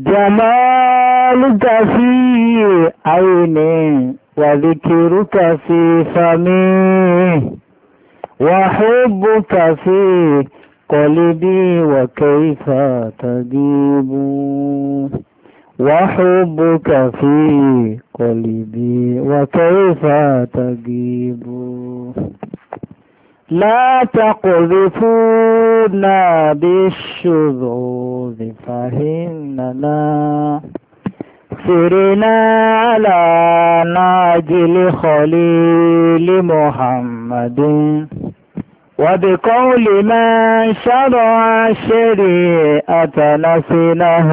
جمالك في عيني وذكرك في فمي وحبك في قلبي وكيف تجيب وحبك في قلبي وكيف تجيب لا تقذفونا بالشذوذ فإننا سرنا على ناجل خليل محمد وبقول من شرع الشريعة نسله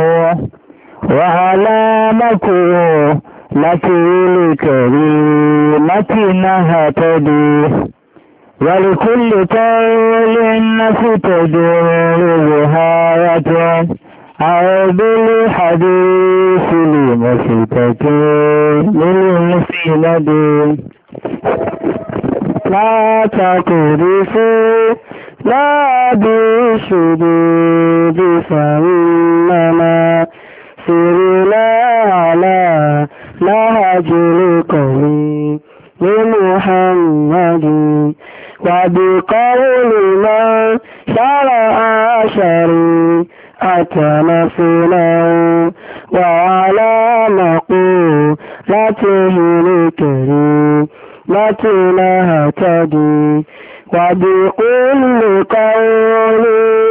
وعلى مقولة الكريمة نهتدي ولكل قول نستدر بهاية أو بالحديث لمستقيم للمسند لا تقذفوا لا بالشذوذ فإننا سرنا على نهج القوم لمحمد وبقول من شرع شريعة نسله وعلى مقولته الكريمة نهتدي وبكل قول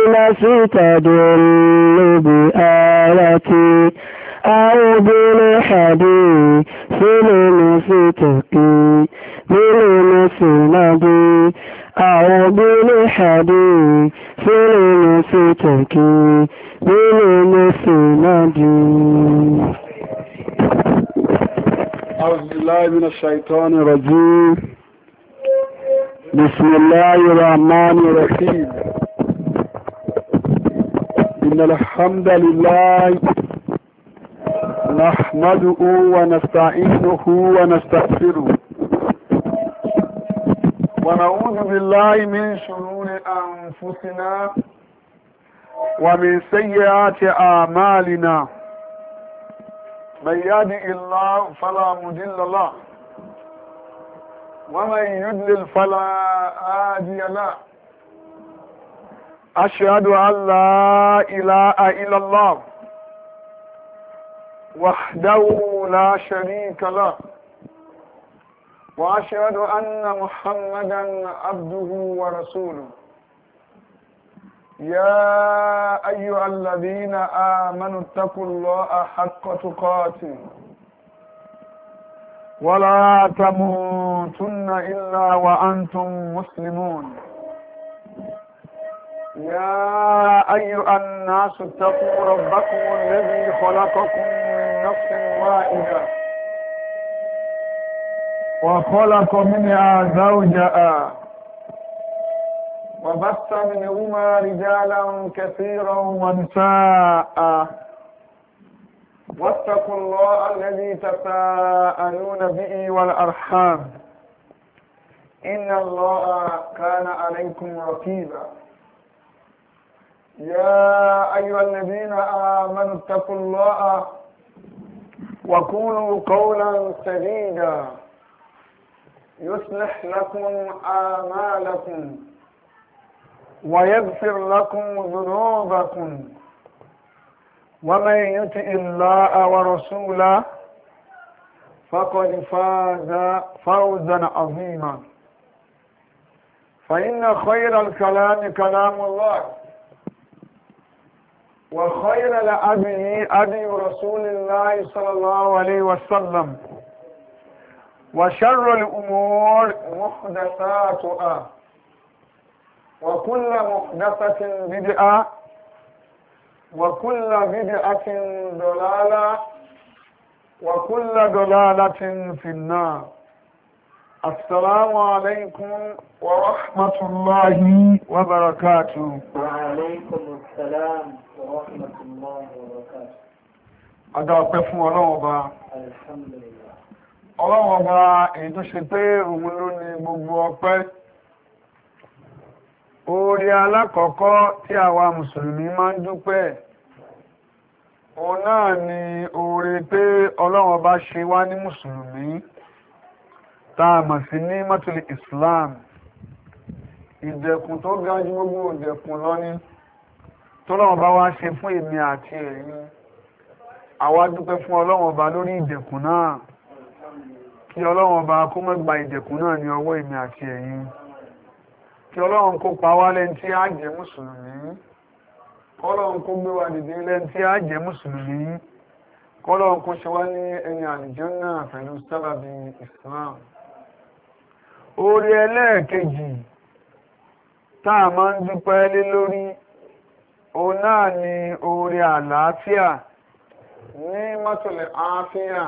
نستدل بآية أو بالحديث المستقيم للمسند أو بالحديث المستقيم للمسند. أعوذ بالله من الشيطان الرجيم. بسم الله الرحمن الرحيم. إن الحمد لله نحمده ونستعينه ونستغفره ونعوذ بالله من شرور أنفسنا ومن سيئات أعمالنا من يهده الله فلا مضل له ومن يضلل فلا هادي له أشهد أن لا إله إلا الله وحده لا شريك له وأشهد أن محمدا عبده ورسوله. يا أيها الذين آمنوا اتقوا الله حق تقاته ولا تموتن إلا وأنتم مسلمون. يا أيها الناس اتقوا ربكم الذي خلقكم من نفس واحدة وخلق منها زوجها وبث منهما رجالا كثيرا ونساء واتقوا الله الذي تساءلون به والأرحام إن الله كان عليكم رقيبا. يا أيها الذين آمنوا اتقوا الله وقولوا قولا سديدا يصلح لكم أعمالكم ويغفر لكم ذنوبكم ومن يطع الله ورسوله فقد فاز فوزا عظيما. فإن خير الكلام كلام الله وخير الهدي هدي رسول الله صلى الله عليه وسلم وشر الأمور محدثاتها وكل محدثة بدعة وكل بدعة ضلالة وكل ضلالة في النار. السلام عليكم ورحمة الله وبركاته. وعليكم السلام ورحمة الله وبركاته. Adáwọ̀pẹ́ fún Ọlọ́run Ọba. Alhamdulillah. Ọlọ́run Ọba èyí tó ṣe pé òun ló ní gbogbo ọpẹ́. Oore alákọ̀ọ́kọ́ tí àwa Mùsùlùmí máa ń dúpẹ́ òun náà ni oore pé ọlọ́run ọba ṣe wá ní mùsùlùmí tá a mọ̀ sí ní mọ́tòlì Islam, ìdẹ̀kùn tó ga jù gbogbo ìdẹ̀kùn lọ ní tọ́lọ́run ọba wá ṣe fún èmi àti ẹ̀yin. Àwa dúpẹ́ fún ọlọ́run ọba lórí ìdẹ̀kùn náà, kí ọlọ́run ọba kó má gba ìdẹ̀kùn náà ní ọwọ́ èmi àti ẹ̀yin, kí ọlọ́run kó pa wá lẹ́ni tí á jẹ́ mùsùlùmí, kọ́lọ́run kó gbé wa dìde lẹ́ni tí á jẹ́ mùsùlùmí, kọ́lọ́run kó ṣe wá ní ẹni àlùjánnà pẹ̀lú sábàbí Islam. Oore ẹlẹ́ẹ̀kejì tá a máa ń dúpẹ́ lé lórí òun náà ni oore àlàáfíà ní mọ́tòlẹ̀ àáfíà.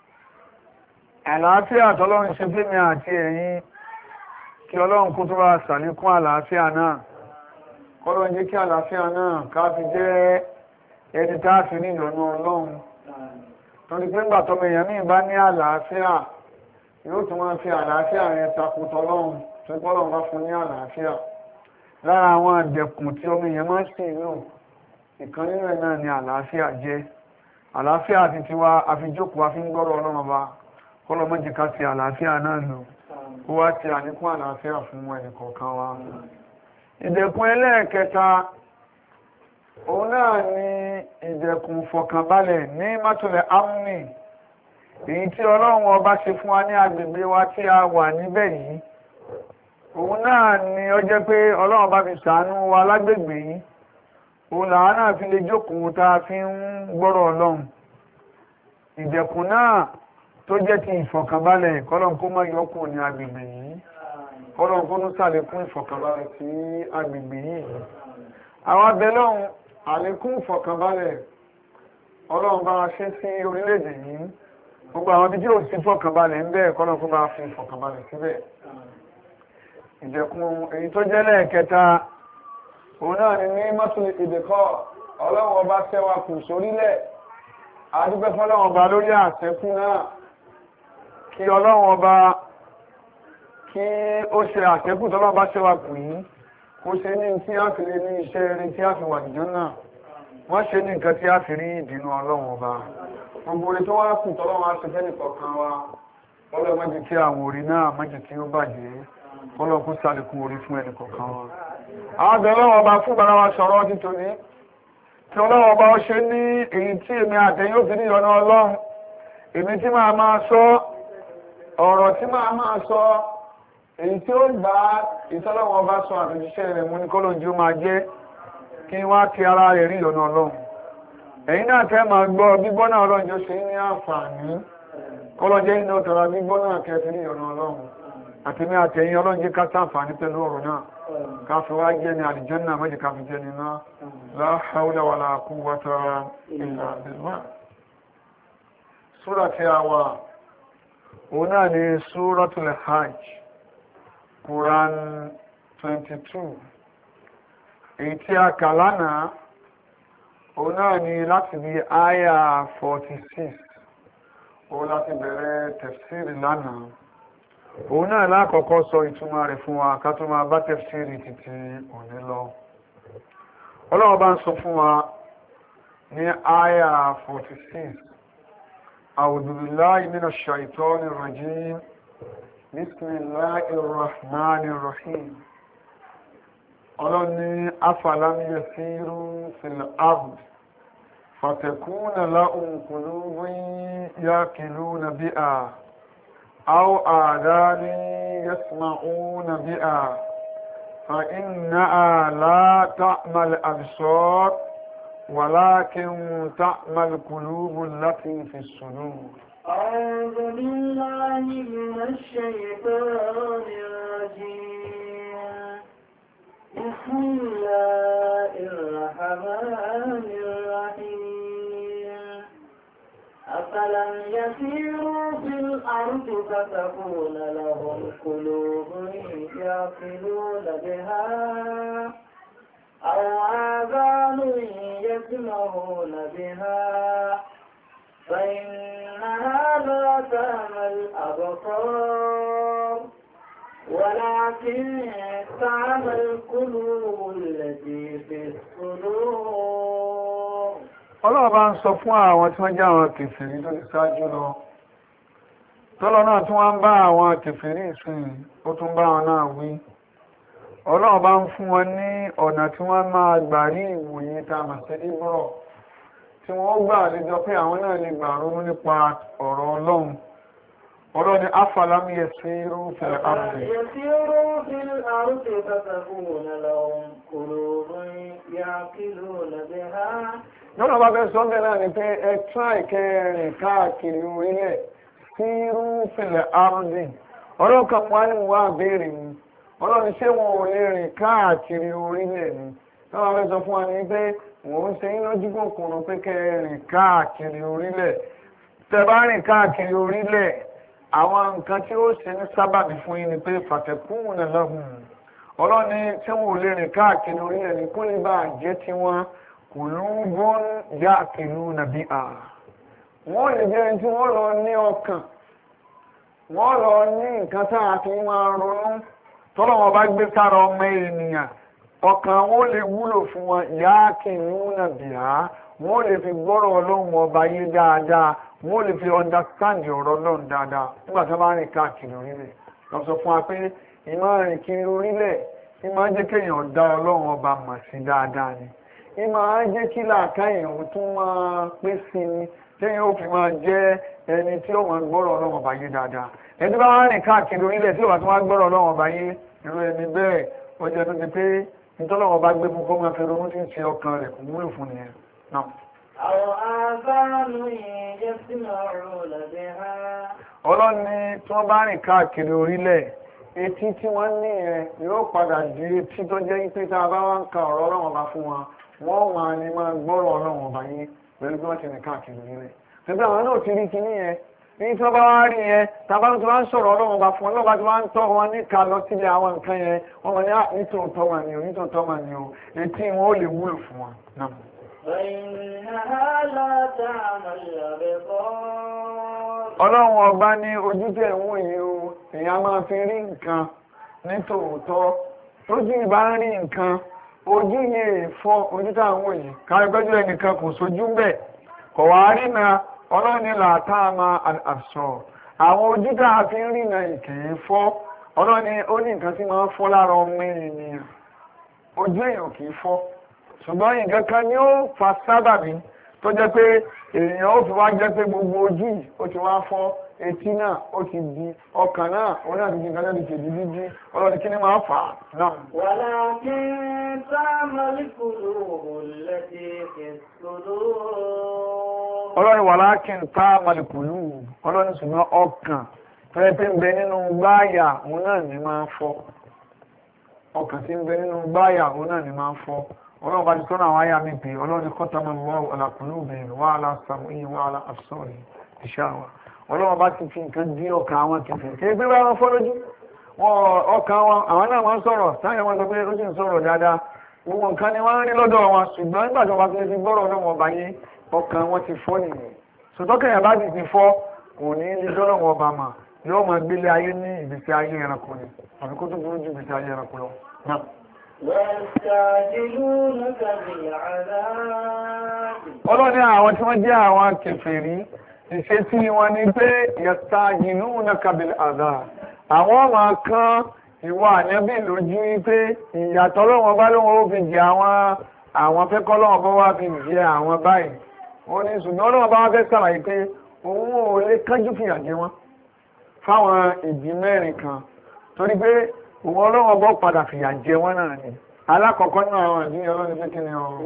Àlàáfíà tọ́lọ́run ṣe fún mi àti ẹ̀yin, kí ọlọ́run kó tó bá ṣàlékún àlàáfíà náà, kọ́lọ́run jẹ́ kí àlàáfíà náà ká fi jẹ́ ẹni tá a fi ní ìyọ́nú ọlọ́run. Torí pé ńgbà tọ́mọ èèyàn míì bá ní àlàáfíà yóò tún máa fi àlàáfíà rẹ̀ takò tọ́lọ́run tó gbọ́dọ̀ bá fún ní àlàáfíà. Lára àwọn àdẹ̀kùn tí ọmọ èèyàn máa ń sì lò, ìkan nínú ẹ̀ náà ni àlàáfíà jẹ́. Àlàáfíà ti tiwa àfijókòó àfi ń gbọ́rọ̀ ọlọ́run ọba, kọ́lọ́ má jẹ́ ká ti àlàáfíà náà lò, kó wá ti àníkún àlàáfíà fún ẹnì kọ̀ọ̀kan wa. Ìdẹ̀kùn ẹlẹ́ẹ̀kẹta òun náà ni ìdẹ̀kùn fọkànbalẹ̀ ní mọ́tòlẹ̀ amni, èyí tí ọlọ́run ọba ṣe fún wa ní agbègbè wa tí a wà níbẹ̀ yìí. Òun náà ni ó jẹ́ pé ọlọ́run ọba fi ṣàánú wa lágbègbè yìí, òun làwọn náà fi lè jókòó tá a fi ń gbọ́rọ̀ ọlọ́run. Ìdẹ̀kùn náà tó jẹ́ ti ìfọ̀kànbalẹ̀ kọ́lọ́n kó má yọkù ní agbègbè yìí, kọ́lọ́n kó tún ṣàlékún ìfọ̀kànbalẹ̀ sí agbègbè yìí. Àwọn abẹ́lọ́run àlékún ìfọ̀kànbalẹ̀ ọlọ́run bá ṣe sí orílẹ̀-èdè yìí, gbogbo àwọn ibi tí ò sí ìfọ̀kànbalẹ̀ ń bẹ kọ́lọ́n kó bá fi ìfọ̀kànbalẹ̀ síbẹ̀. Ìdẹ̀kùn èyí tó jẹ́ lẹ́ẹ̀kẹta òun náà ni ní mọ́tòlì ìdẹ̀kọ́ ọlọ́run ọba ṣẹ́wà kù sórílẹ̀, àdúgbẹ́ fọ́lọ́run ọba lórí àṣẹ́kù náà, kí ọlọ́run ọba kí ó ṣe àṣẹ́kù tọ́lọ́run bá ṣẹ́wà kù yìí, kó ṣe ní tí a fi lè ní iṣẹ́ eré tí a fi wà nìjọ́ náà, wọ́n ṣe ní nǹkan tí a fi rí ìbínú ọlọ́run ọba. Gbogbo orí tó wá kù tọ́lọ́run á ṣe fẹ́ nìkọ̀ọ̀kan wa, ọlọ́run má jẹ́ kí àwọn orí náà má jẹ́ kí ó bàjẹ́, ọlọ́run kó ṣàlékún orí fún ẹnìkọ̀ọ̀kan wa. Àwọn abẹ ọlọ́run ọba fún ìbára wa sọ̀rọ̀ títorí tí ọlọ́run ọba ó ṣe ní èyí tí èmi àtẹ̀yìn ó fi ní ìyọ́nú ọlọ́run, èmi tí máa sọ ọ̀rọ̀ tí máa sọ èyí tí ó gbà ìtọ́lọ́wọ́ bá sọ àtòjíṣẹ́ rẹ̀ mú ní kọ́lọ̀ jú máa jẹ́ kí wá ti ara rẹ̀ rí ìyọ́nú ọlọ́run. Ẹ̀yin náà tẹ́ máa gbọ́ gbígbọ́ náà ọlọ́run jọ ṣe ní àǹfààní, kọ́lọ̀ jẹ́ iná tọ́ra gbígbọ́ náà kẹfì ní ìyọ́nú ọlọ́run. Àti ní àtẹ̀yìn ọlọ́run jẹ́ ká ṣàǹfààní pẹ̀lú ọ̀rọ̀ náà, ká fi wá jẹ́ ní àlìjánnà, má jẹ́ ká fi jẹ́ ní náà. La hawla wala quwwata illa billah. Súrà tí a wà òun náà ni Suratul Hajj, Quran 22. Èyí tí a kà lánàá òun náà ni láti bí àyà 46, òun láti bẹ̀rẹ̀ tafsiri lánàá. Òun náà lákọ̀ọ́kọ́ sọ ìtumọ̀ rẹ̀ fún wa ká tó máa bá tafsiri títí òní lọ. Ọlọ́run bá ń sọ fún wa ní àyà 46. أعوذ بالله من الشيطان الرجيم بسم الله الرحمن الرحيم. أولئك أفلم يسيروا في الأرض فتكون لهم قلوب يأكلون بها أو آذان يسمعون بها فإنها لا تعمى الأبصار ولكن تعمى القلوب التي في الصدور. أعوذ بالله من الشيطان الرجيم. بسم الله الرحمن الرحيم. أفلم يسيروا في الأرض فتكون لهم قلوب يعقلون بها أو آذان يسمعون بها فإنها لا تعمى الأبصار ولكن تعمى القلوب التي في الصدور. Ọlọ́run bá ń sọ fún àwọn tí wọ́n jẹ́ àwọn kèfèrí tó ti ṣáájú lọ. Tọ́lọ́ náà tí wọ́n ń bá àwọn kèfèrí ìsìn ó tún bá wọn náà wí. Ọlọ́run bá ń fún wọn ní ọ̀nà tí wọ́n máa gbà rí ìwòye tá a mọ̀ sí ìbúrọ̀. Tí wọ́n gbà lẹ́jọ́ pé àwọn náà lè gbà ronú nípa ọ̀rọ̀ Ọlọ́run. Ọlọ́run ni afalam yasiru fil ardi. Yasiru fil ardi fatakuna lahum qulubun ya'qiluna biha. Lọ́nà bá fẹ́ sọ́bẹ̀ náà ni pé ẹ tíráì kẹrin káàkiri orílẹ̀ síru fil ardi. Ọlọ́run kan wá ní wá béèrè ni. Ọlọ́run ṣé wọn ò lè rìn káàkiri orílẹ̀ ni. Lọ́nà bá fẹ́ sọ fún wa ní pé wọ́n ń ṣe yín lójú kòkòrò pé kẹrin káàkiri orílẹ̀. Tẹ́ bá rìn káàkiri orílẹ̀, àwọn nǹkan tí ó ṣe ní sábàbí fún yín ni pé fatakuna lahum. Ọlọ́run ní tí wọn ò lè rìn káàkiri orílẹ̀ ni kó lè bá jẹ́ tí wọ́n qulubun ya'qiluna biha. Wọ́n lè jẹ́ tí wọ́n lọ ní ọkàn, wọ́n lọ ní nǹkan tá a fi máa ronú tọ́lọ́wọ́n bá gbé sára ọmọ ènìyàn, ọkàn wọn lè wúlò fún wọn ya'qiluna biha. Wọ́n lè fi gbọ́rọ̀ Ọlọ́run ọba yé dáadáa, wọ́n lè fi understand ọ̀rọ̀ Ọlọ́run dáadáa nígbà tí wọ́n bá rìn káàkiri orílẹ̀. Lọ sọ fún wa pé ìmọ̀ rìn kiri orílẹ̀ ìmọ̀ jẹ́ kéèyàn dá Ọlọ́run ọba mọ̀ sí dáadáa ni. Ìmọ̀ jẹ́ kí làákàyè òun tún máa pé sí ni téèyàn ó fi máa jẹ́ ẹni tí ó máa gbọ́rọ̀ Ọlọ́run ọba yé dáadáa. Ẹni tó bá wá rìn káàkiri orílẹ̀ tí ó bá tún wá gbọ́rọ̀ Ọlọ́run ọba yé irú ẹni bẹ́ẹ̀ ó jẹ́ tó ti pé nítọ́lọ́run ọba gbé fún kó máa fi ronú tí ń ṣe ọkàn rẹ̀ kò múlò fún nìyẹn náà. Àwọn àbánu yẹn sí ọ̀rọ̀ lẹ́bẹ̀ ha. Ọlọ́run ní tí wọ́n bá rìn káàkiri orílẹ̀, etí tí wọ́n ní yẹn yóò padà di etí tó jẹ́ pé tá a bá wá ń ka ọ̀rọ̀ Ọlọ́run ọba fún wọn, wọ́n máa ní máa gbọ́rọ̀ Ọlọ́run ọba yín pẹ̀lú bí wọ́n ti rìn káàkiri orílẹ̀. Ṣùgbọ́n àwọn náà ti rí kinní yẹn, ní tí wọ́n bá wá rí yẹn, tàbá tó bá ń sọ̀rọ̀ Ọlọ́run ọba fún wọn, lọ́ba tí wọ́n ń tọ́ wọn ní ká lọ síbi àwọn nǹkan yẹn, wọ́n mọ̀ ní nítòótọ́ mà ní o, nítòótọ́ mà ní o, etí wọn ó lè wúlò fún wọn náà. Ọlọ́run ọba ní ojú tẹ̀ ń wò yìí o, èèyàn máa fi rí nǹkan ní tòótọ́. Tójú ìbá ń rí nǹkan, ojú yìí fọ́ ojú tá ń wò yìí. Kárígbẹ́jú ẹnìkan kò sójú bẹ̀. Kò wá rí na Ọlọ́run ní làtáàmà àṣọ. Àwọn ojú tá a fi ń rí na ìkèé fọ́. Ọlọ́run ní ó ní nǹkan tí máa ń fọ́ lára ọmọ ènìyàn. Ojú èèyàn kì í fọ́. Ṣùgbọ́n nǹkan kan ni ó fa sábàbí tó jẹ́ pé èèyàn ó fi wá jẹ́ pé gbogbo ojú yìí ó ti wá fọ́, etí náà ó ti di, ọkàn náà ó náà ti di nǹkan náà ti di dídí. Ọlọ́run kí ni máa fà á náà. Walakin ta'mal qulubul lati fi sudur. Ọlọ́run walakin ta'mal qulub. Ọlọ́run ṣùgbọ́n ọkàn fẹ́ẹ́ tí ń bẹ nínú gbáyà òun náà ni máa fọ́. Ọkàn tí ń bẹ nínú gbáyà òun náà ni máa fọ́. Ọlọ́run bá ti tọ́nà àwọn àyà mi pé Ọlọ́run khatama Allahu ala qulubihim wa ala sam'ihim wa ala absarihim ghishawa. Ọlọ́run bá ti fi nǹkan dí ọkàn àwọn kẹfẹ́ kí pé wọ́n fọ́ lójú. Ọkàn wọn àwọn náà wọ́n sọ̀rọ̀ táyà wọn sọ pé ó sì ń sọ̀rọ̀ dáadáa. Gbogbo nǹkan ni wọ́n ń rí lọ́dọ̀ wọn ṣùgbọ́n nígbà tí wọ́n bá ti gbọ́rọ̀ náà wọ́n bá yé ọkàn wọn ti fọ́ nìyẹn. Sọ̀tọ́kẹ̀yà bá ti fọ́ kò ní ní dọ́lọ́ wọn bá mà yóò máa gbélé ayé ní ìgbésí ayé ẹranko ni àbí kó tó burú ju ìgbésí ayé ẹranko lọ. Ọlọ́ni àwọn tí wọ́n jẹ́ àwọn kèfèrí ìṣe tí wọ́n ní pé yastajilunaka bil adhab. Àwọn máa kán ìwà ànábì lójú wípé ìyàtọ̀ lọ́wọ́ bá lóhun ó fi jẹ àwọn fẹ́kọ́ lọ́wọ́ bá wá fi jẹ àwọn báyìí. Ó ní ṣùgbọ́n lọ́wọ́ bá wá fẹ́ sàlàyé pé òun ò lè kánjú fìyà jẹ wọ́n fáwọn ìdí mẹ́rin kan torí pé òun ọlọ́wọ́ bọ́ padà fìyà jẹ wọ́n náà ni. Alákọ̀ọ́kọ́ náà àwọn ìdí ọlọ́ni pé kí ni ọ̀rọ̀.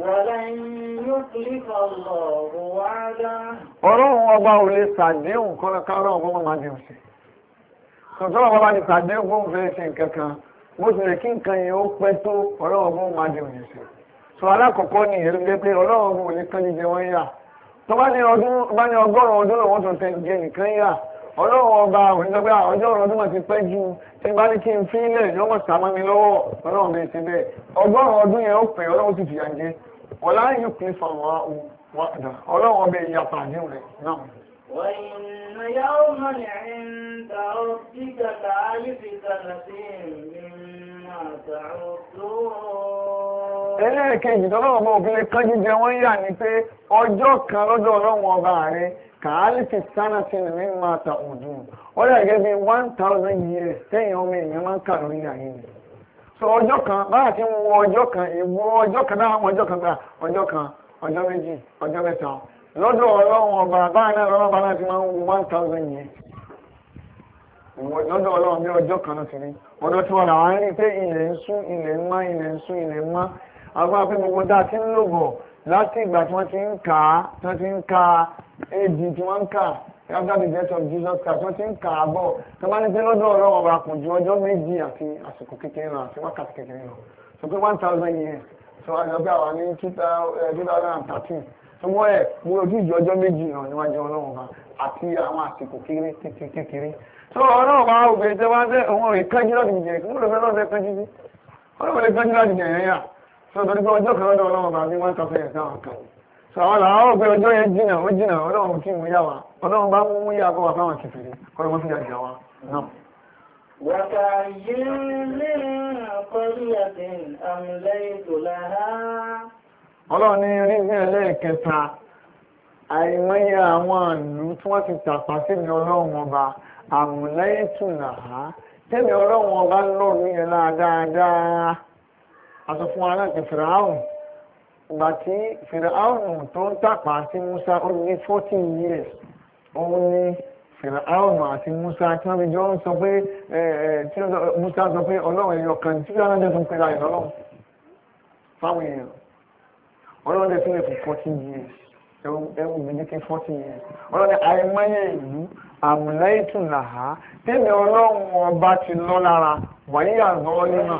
Ọlọ́run ọba ò lè ṣàdéhùn kọ́lọ́ká ọlọ́run bọ́ máa dé òsì. Sọ̀tọ́lọ́ bá ti ṣàdéhùn bóun fẹ́ ṣe nǹkan kan, bó ti lè kí nǹkan yẹn ó pẹ́ tó ọlọ́run bọ́ máa dé òsì. Sọ alákọ̀ọ́kọ́ ni ìyẹn lé pé ọlọ́run ò lè kán jíjẹ wọ́n yà. Tó bá ní ọgọ́rùn-ún ọdún lọ́wọ́ tó tẹ jẹ nǹkan yà. Ọlọ́run ọba òníjọba ọjọ́ ọdún máa ti pẹ́ ju tí bá ní kí n fi ilẹ̀ yọ́ mọ̀ sàmọ́ mi lọ́wọ́ ọlọ́run bẹ́ẹ̀ ti bẹ́ẹ̀ ọgọ́rùn-ún ọdún yẹn ó pẹ́ ọlọ́run sì fìyà jẹ ọ̀la yóò pín fáwọn wàdà ọlọ́run ọbẹ̀ ìyàpá àdéhùn rẹ̀ náà. وَإِنَّ يَوْمًا عِندَ رَبِّكَ كَأَلْفِ سَنَةٍ مِّمَّا تَعُدُّونَ ẹlẹ́ẹ̀kejì tọ́lọ́wọ́ bá òfin lè kánjú jẹ wọ́n yà ní pé ọjọ́ kan lọ́dọ̀ ọlọ́run ọba rẹ̀ kàálì fi sánà sí ní máa ta ọdún ó dà gẹ́gẹ́ bí 1000 years tẹ́yìn ọmọ èèyàn máa ń kà lórí ayé ni so ọjọ́ kan báyà tí ń wo ọjọ́ kan ìwọ ọjọ́ kan náà ọjọ́ kan gbà ọjọ́ kan ọjọ́ méjì ọjọ́ mẹ́ta lọ́dọ̀ ọlọ́run ọba báyà náà lọ́rọ̀ bá náà ti máa ń wo 1000 years lọ́dọ̀ ọlọ́run bí ọjọ́ kan náà ti rí ọdọ́ tí wọ́n làwọn rí pé ilẹ̀ ń sún ilẹ̀ ń mọ́ ilẹ̀ ń sún ilẹ̀ ń mọ́ agbára pé gbogbo dá tí ń lò bọ̀ láti ìgbà tí wọ́n ti ń kà á tí wọ́n ti ń ka éèdì tí wọ́n ń kà after the death of Jesus Christ wọ́n ti ń kà á bọ̀ tó bá ní pé lọ́dọ̀ ọlọ́run ọba kò ju ọjọ́ méjì àti àsìkò kékeré lọ àti wákàtí kékeré lọ so pé 1000 years so àjọ pé àwọn ní 2013 so wọ́n ẹ̀ mo ojú ìjọ ọjọ́ méjì lọ níwájú ọlọ́run ọba àti àwọn àsìkò kékeré so ọlọ́run bá obìnrin tẹ́ wá tẹ́ òun rẹ̀ kánjú láti jẹ́ kí wọ́n lọ fẹ́ lọ́dẹ kánjú sí ọlọ́run lè kánjú láti jẹ́ yẹn yà so torí pé ọjọ́ kan lọ́dọ̀ ọlọ́run bá bí wọ́n tọ́ fẹ́ sáwọn kan so àwọn làwọn òpin ọjọ́ yẹn jìnà ó jìnà ọlọ́run kí mú yà wá ọlọ́run bá mú yà kọ́ wà fáwọn kìfìrí kọ́lọ́ mọ́ sí yà wá náà. وكأين من قرية أمليت لها ọlọ́run ní rízìn ẹlẹ́ẹ̀kẹta àìmọye àwọn ìlú tí wọ́n ti tàpá sí ní ọlọ́run ọba àmúlẹ́yìntù náà tẹ́lẹ̀ ọlọ́run ọba lọ́rùn yẹn dáadáa aṣọ fún aláǹtí fìràáhùn ìgbà tí fìràáhùn tó ń tàpá sí Musa ó ní 40 years òun ní fìràáhùn àti Musa tí wọ́n fi jọ ń sọ pé tí Musa sọ pé ọlọ́run ẹ̀yọ kan tí wọ́n á tún pera ìlọ́lọ́run fáwọn èèyàn ọlọ́run dẹ̀ sílẹ̀ fún 40 years ẹwù méjìkí 40 years ọlọ́run àìmọye ìlú àmúlẹ́yìntù làá tẹ́lẹ̀ ọlọ́run ọba ti lọ lára wàyí àgọ́ límọ̀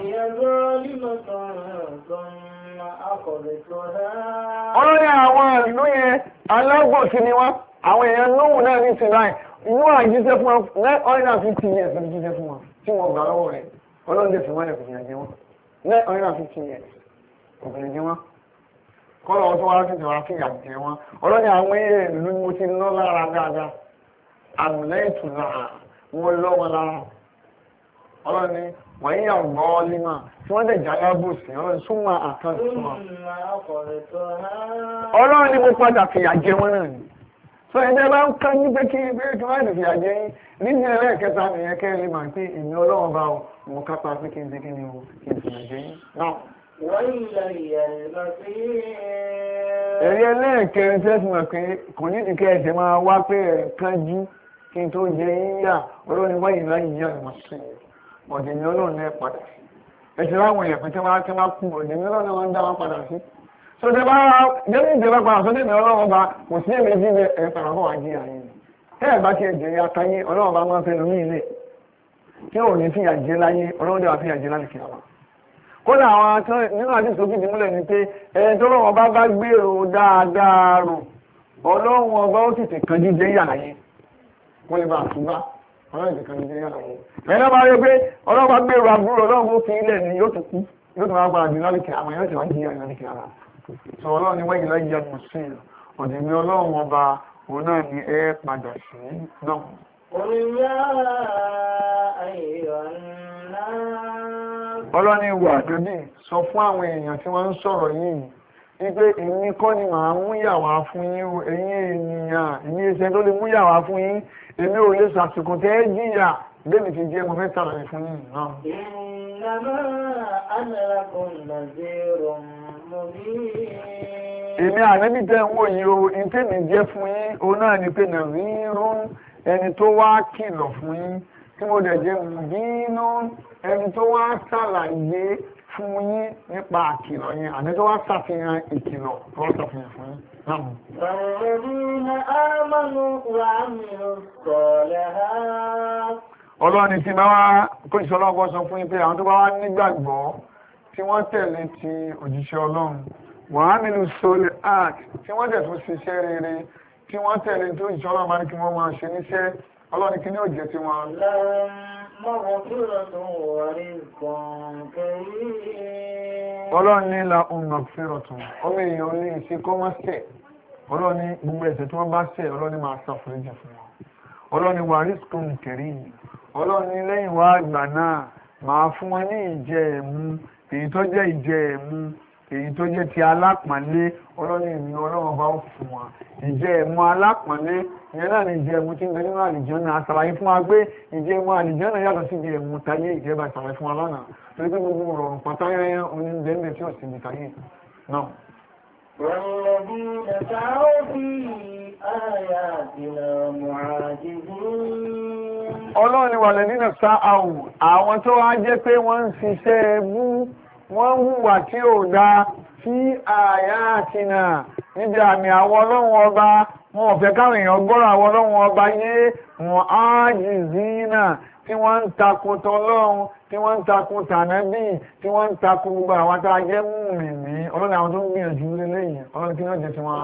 ọlọ́run àwọn ìlú yẹn alágbòsí ni wọ́n àwọn èèyàn lóhùn náà ní ti láì inú àjíṣẹ́ fún wọn 950 years ló jíṣẹ́ fún wọn tí wọ́n gbà lọ́wọ́ rẹ̀ ọlọ́run dẹ̀ fi wọ́n lẹ̀ kò fìyà jẹ wọn 950 years kò fìyà jẹ wọn kọ́lọ̀ ọ̀tọ́ wá sí ìwà fìyà jẹ wọn ọlọ́ni àwọn èèyàn ìlú ni mo ti lọ lára dáadáa àmúlẹ́yìntù lára wọn lọ wọn lára ọlọ́ni wọ́n yíyà gbọ́ límà tí wọ́n dẹ̀ jáyá bòsì ọlọ́ni súnmọ́ àkáǹtì wọn ọlọ́run ni mo padà fìyà jẹ wọn náà ni so ẹ̀jẹ̀ bá ń ká ní pé kí wọ́n lè fìyà jẹ yín nínú ẹlẹ́ẹ̀kẹta nìyẹn kẹ́ lè máa pé èmi ọlọ́run bá o mo kápá pé kí n ṣe kí ni o kí n fìyà jẹ yín náà. Ẹ̀rí ẹlẹ́ẹ̀kẹrin tí ẹ ti mọ̀ pé kò ní ìdíkẹ́ ẹ̀jẹ̀ máa wá pé ẹ̀ẹ̀kanjú kí n tó jẹ yíyà ọlọ́ni wáyé láyé yíyà ìmọ̀ sí ọ̀dẹ̀ ní ọlọ́run ẹ̀ padà sí. Ẹ̀sẹ̀ láwọn èèyàn pẹ̀tẹ́ máa kú ọ̀dẹ̀ ní ọlọ́run wọn dá wọn padà sí. So tẹ bá jẹ́bí ìjọba padà sọ́dẹ̀ ní ọlọ́run bá kò sí èmi jí ẹ̀ padà bọ̀ wá jí àyè. Tẹ́ ẹ̀ bá ti ẹ̀jẹ̀ ya táyé ọlọ́run bá máa fẹ́ lómi ilé. Tí ò ní fìyà jẹ láyé ọlọ́run dẹ̀ wá fìyà jẹ láyé kìlọ̀ kódà àwọn nínú àdìsí òbí ìdímúlẹ̀ ni pé ẹni tó lọ́wọ́ bá gbèrò dáadáa rò ọlọ́run ọba ó tètè kan jíjẹ yàrá yẹn wọ́n lè bá àtúbá ọlọ́run tètè kan jíjẹ yàrá yẹn ẹni bá rí pé ọlọ́run bá gbèrò àbúrò ọlọ́run ó fi ilẹ̀ ni yóò tún kú yóò tún wá padà dín lálẹ́ kìí àwọn èèyàn ti wá jíjẹ lálẹ́ kìí ara sọ ọlọ́run ni wẹ́yìn láyé yá mọ̀ sí ọ̀dẹ̀mí ọlọ́run ọba òun náà ni ẹ padà sí náà. Ọlọ́ni wà dúdí sọ fún àwọn èèyàn tí wọ́n ń sọ̀rọ̀ yìí wípé èmi kọ́ ni màá mú yàwá fún yín ẹ̀yin ènìyàn èmi iṣẹ́ tó lè mú yàwá fún yín èmi ò lè ṣàsìkò tẹ́ jìyà bẹ́ẹ̀ ti jẹ́ mo fẹ́ tààrà fún yín náà. Èmi àrẹ́bí tẹ́ ń wò yìí o ìtẹ́mi jẹ́ fún yín òun náà ni pé nàìjíríà ẹni tó wá kìlọ̀ fún yín tí mo dẹ̀ jẹ́ mùdínú ẹni tó wá ṣàlàyé fún yín nípa àkìlọ̀ yẹn àti tó wá ṣàfihàn ìkìlọ̀ tó wá ṣàfihàn fún yín náà. Ọlọ́ni tí bá wá kó ìṣọ́lọ́gbọ́ sọ fún yín pé àwọn tó bá wá nígbàgbọ́ tí wọ́n tẹ̀lé ti òjíṣẹ́ Ọlọ́run wàhámìlú sólè art tí wọ́n dẹ̀ tún ṣiṣẹ́ rere tí wọ́n tẹ̀lé tó òjíṣẹ́ Ọlọ́run bá ní kí wọ́n máa ṣe níṣẹ́ Ọlọ́ni kí ní ò jẹ́ tí wọ́n Ọlọ́run ní la ọmọ fẹ́rọ̀tún ọmọ èèyàn ní ìṣẹ́kọ́ wọ́n ṣẹ̀ Ọlọ́run ní gbogbo ẹ̀ṣẹ̀ tí wọ́n bá ṣẹ̀ Ọlọ́run ní máa ṣàforíjì fún wọn Ọlọ́run ní wà rísíkùn kẹrí Ọlọ́run ní lẹ́yìn wá àgbà náà máa fún wọn ní ìjẹ ẹ̀mú èyí tó jẹ́ ìjẹ ẹ̀mú èyí tó jẹ́ ti alápọ̀nlé ọlọ́ni ìní ọlọ́run bá ó fún wa ìjẹ́ ẹ̀mú alápọ̀nlé ìyẹn náà ni ìjẹ́ ẹ̀mú tí ń bẹ nínú àlìjọ́nà àṣàlàyé fún wa pé ìjẹ́ ẹ̀mú àlìjọ́nà yàtọ̀ sí ìjẹ́ ẹ̀mú tayé ìjẹ́bà ìṣàlàyé fún wa lánàá torí pé gbogbo ọ̀rọ̀ pátáyẹyẹ oníbẹ̀ẹ́bẹ̀ tí ó sì ní tayé náà. والذين سعوا في آياتنا معاجزين. ọlọ́run ni والذين سعوا àwọn tó wá jẹ́ pé wọ́n ń ṣiṣẹ́ ẹbú wọ́n hùwà tí ò dáa sí àyátìnà níbi àmì àwọn ọlọ́run ọba wọn ò fẹ́ káwọn èèyàn gbọ́rọ̀ àwọn ọlọ́run ọba yé wọn ájìzínà tí wọ́n ń takun tọlọ́run tí wọ́n ń takun tànábì tí wọ́n ń takun gbogbo àwọn tá a jẹ́ mùmínì ọlọ́run àwọn tó ń gbìyànjú lélẹ́yìn ọlọ́run tí wọ́n jẹ́ sí wọn.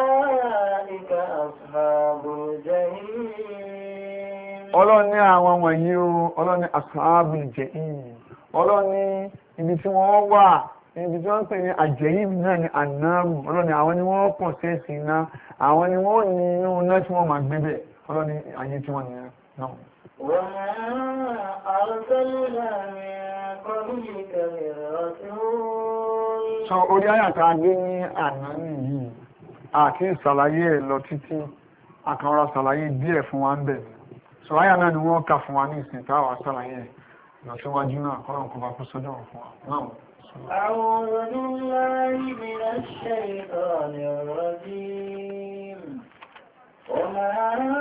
ọlọ́run ní àwọn wọ̀nyí o ọlọ́run ní ashabul jahim ọlọ́run ní ibi tí wọ́n wà ibi tí wọ́n ń pè ní àjẹ́yìn náà ní ànáàrù ọlọ́ni àwọn ni wọ́n pọ̀ sí ẹ̀sìn iná àwọn ni wọ́n ní inú iná tí wọ́n máa gbé bẹ̀ ọlọ́ni ayé tí wọ́n ní náà. sọ orí àyàtà gbé ní àná nìyí àti ìsàlàyé ẹ̀ lọ títí àkànrà sàlàyé díẹ̀ fún wa ń bẹ̀ sọ àyà náà ni wọ́n kà fún wa ní ìsìn táwà sàlàyé ẹ̀ lọ síwájú náà kọ́lọ̀ kó bá kó sójú fún wa náà. أعوذ بالله من الشيطان الرجيم وما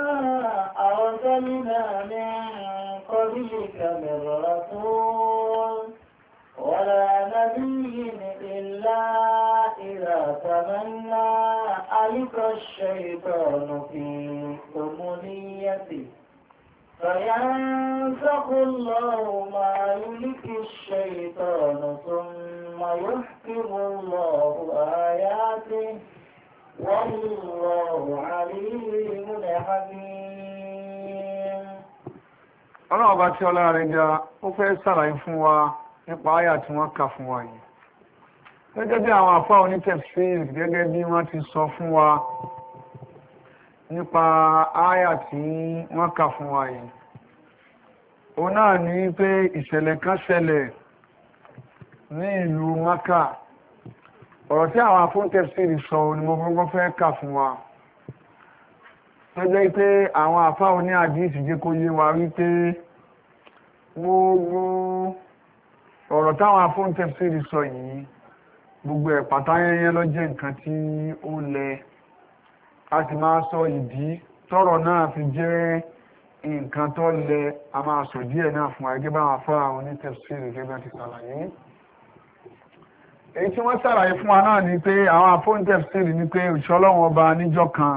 أرسلنا من قبلك من رسول ولا نبي إلا إذا تمنى ألقى الشيطان في أمنيته فينسخ الله ما يلقي الشيطان ثم يحكم الله آياته والله عليم حكيم. ọlọ́run ọba tí ọlá rẹ̀ ga ó fẹ́ ṣàlàyé fún wa nípa àyà tí wọ́n kà fún wa yìí gẹ́gẹ́ bí àwọn àfáà onítẹ̀fsíìrì gẹ́gẹ́ bí wọ́n ti sọ fún wa nípa àyà tí wọ́n kà fún wa yìí ó náà ní pé ìṣẹ̀lẹ̀ kan ṣẹlẹ̀ ní ìlú Mákà ọ̀rọ̀ tí àwọn afúntẹ̀fsíìrì sọ ni mo gbogbo fẹ́ kà fún wa tó jẹ́ pé àwọn àfáà oní àdíìsì jẹ́ kó yé wa wípé gbogbo ọ̀rọ̀ táwọn afúntẹ̀fsíìrì sọ yìí gbogbo ẹ̀ pátáyẹyẹ ló jẹ́ nǹkan tí ó lẹ a sì máa sọ ìdí tọ́rọ̀ náà fi jẹ́ nǹkan tó lẹ a máa sọ díẹ̀ náà fún àgẹ́ bá wọn fọ́ àwọn onítẹ̀síìrì gẹ́gẹ́ ti ṣàlàyé èyí tí wọ́n ṣàlàyé fún wa náà ni pé àwọn afóńtẹ̀síìrì ni pé òṣìṣẹ́ Ọlọ́run ọba níjọ́ kan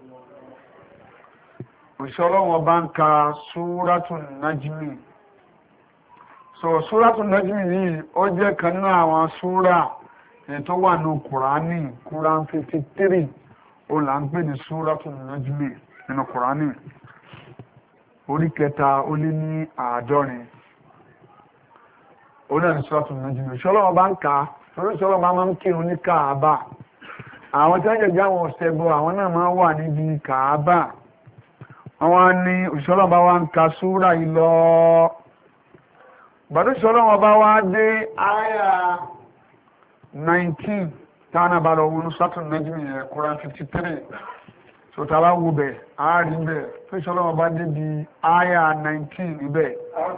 òṣìṣẹ́ Ọlọ́run ọba ń ka súrátùn nájímì so súrátùn nájímì yìí ó jẹ́ kan nínú àwọn súrà tó wà ní Kùránì Kùrán 53 ó là ń pè ní súrátùn nájímì nínú Kùránì orí kẹta ó lé ní 50 ó náà ní súrátùn nájímì òṣìṣẹ́ Ọlọ́run ọba ń ka oríṣi Ọlọ́run máa ń kírun ní Kàábà àwọn tí wọ́n jẹ́ jáwọn ọ̀sẹ̀bọ àwọn náà máa wà níbi Kàábà àwọn ní òṣìṣẹ́ Ọlọ́run bá wá ń ka súrà yìí lọ bàtú òṣìṣẹ́ Ọlọ́run bá wá dé àyà 19 tánà bá lọ wọnú sátún Nájímì yẹn Kùránì 53 so tá a bá wo bẹ̀ àárí bẹ̀ tó òṣìṣẹ́ Ọlọ́run bá dé di àyà 19 níbẹ̀.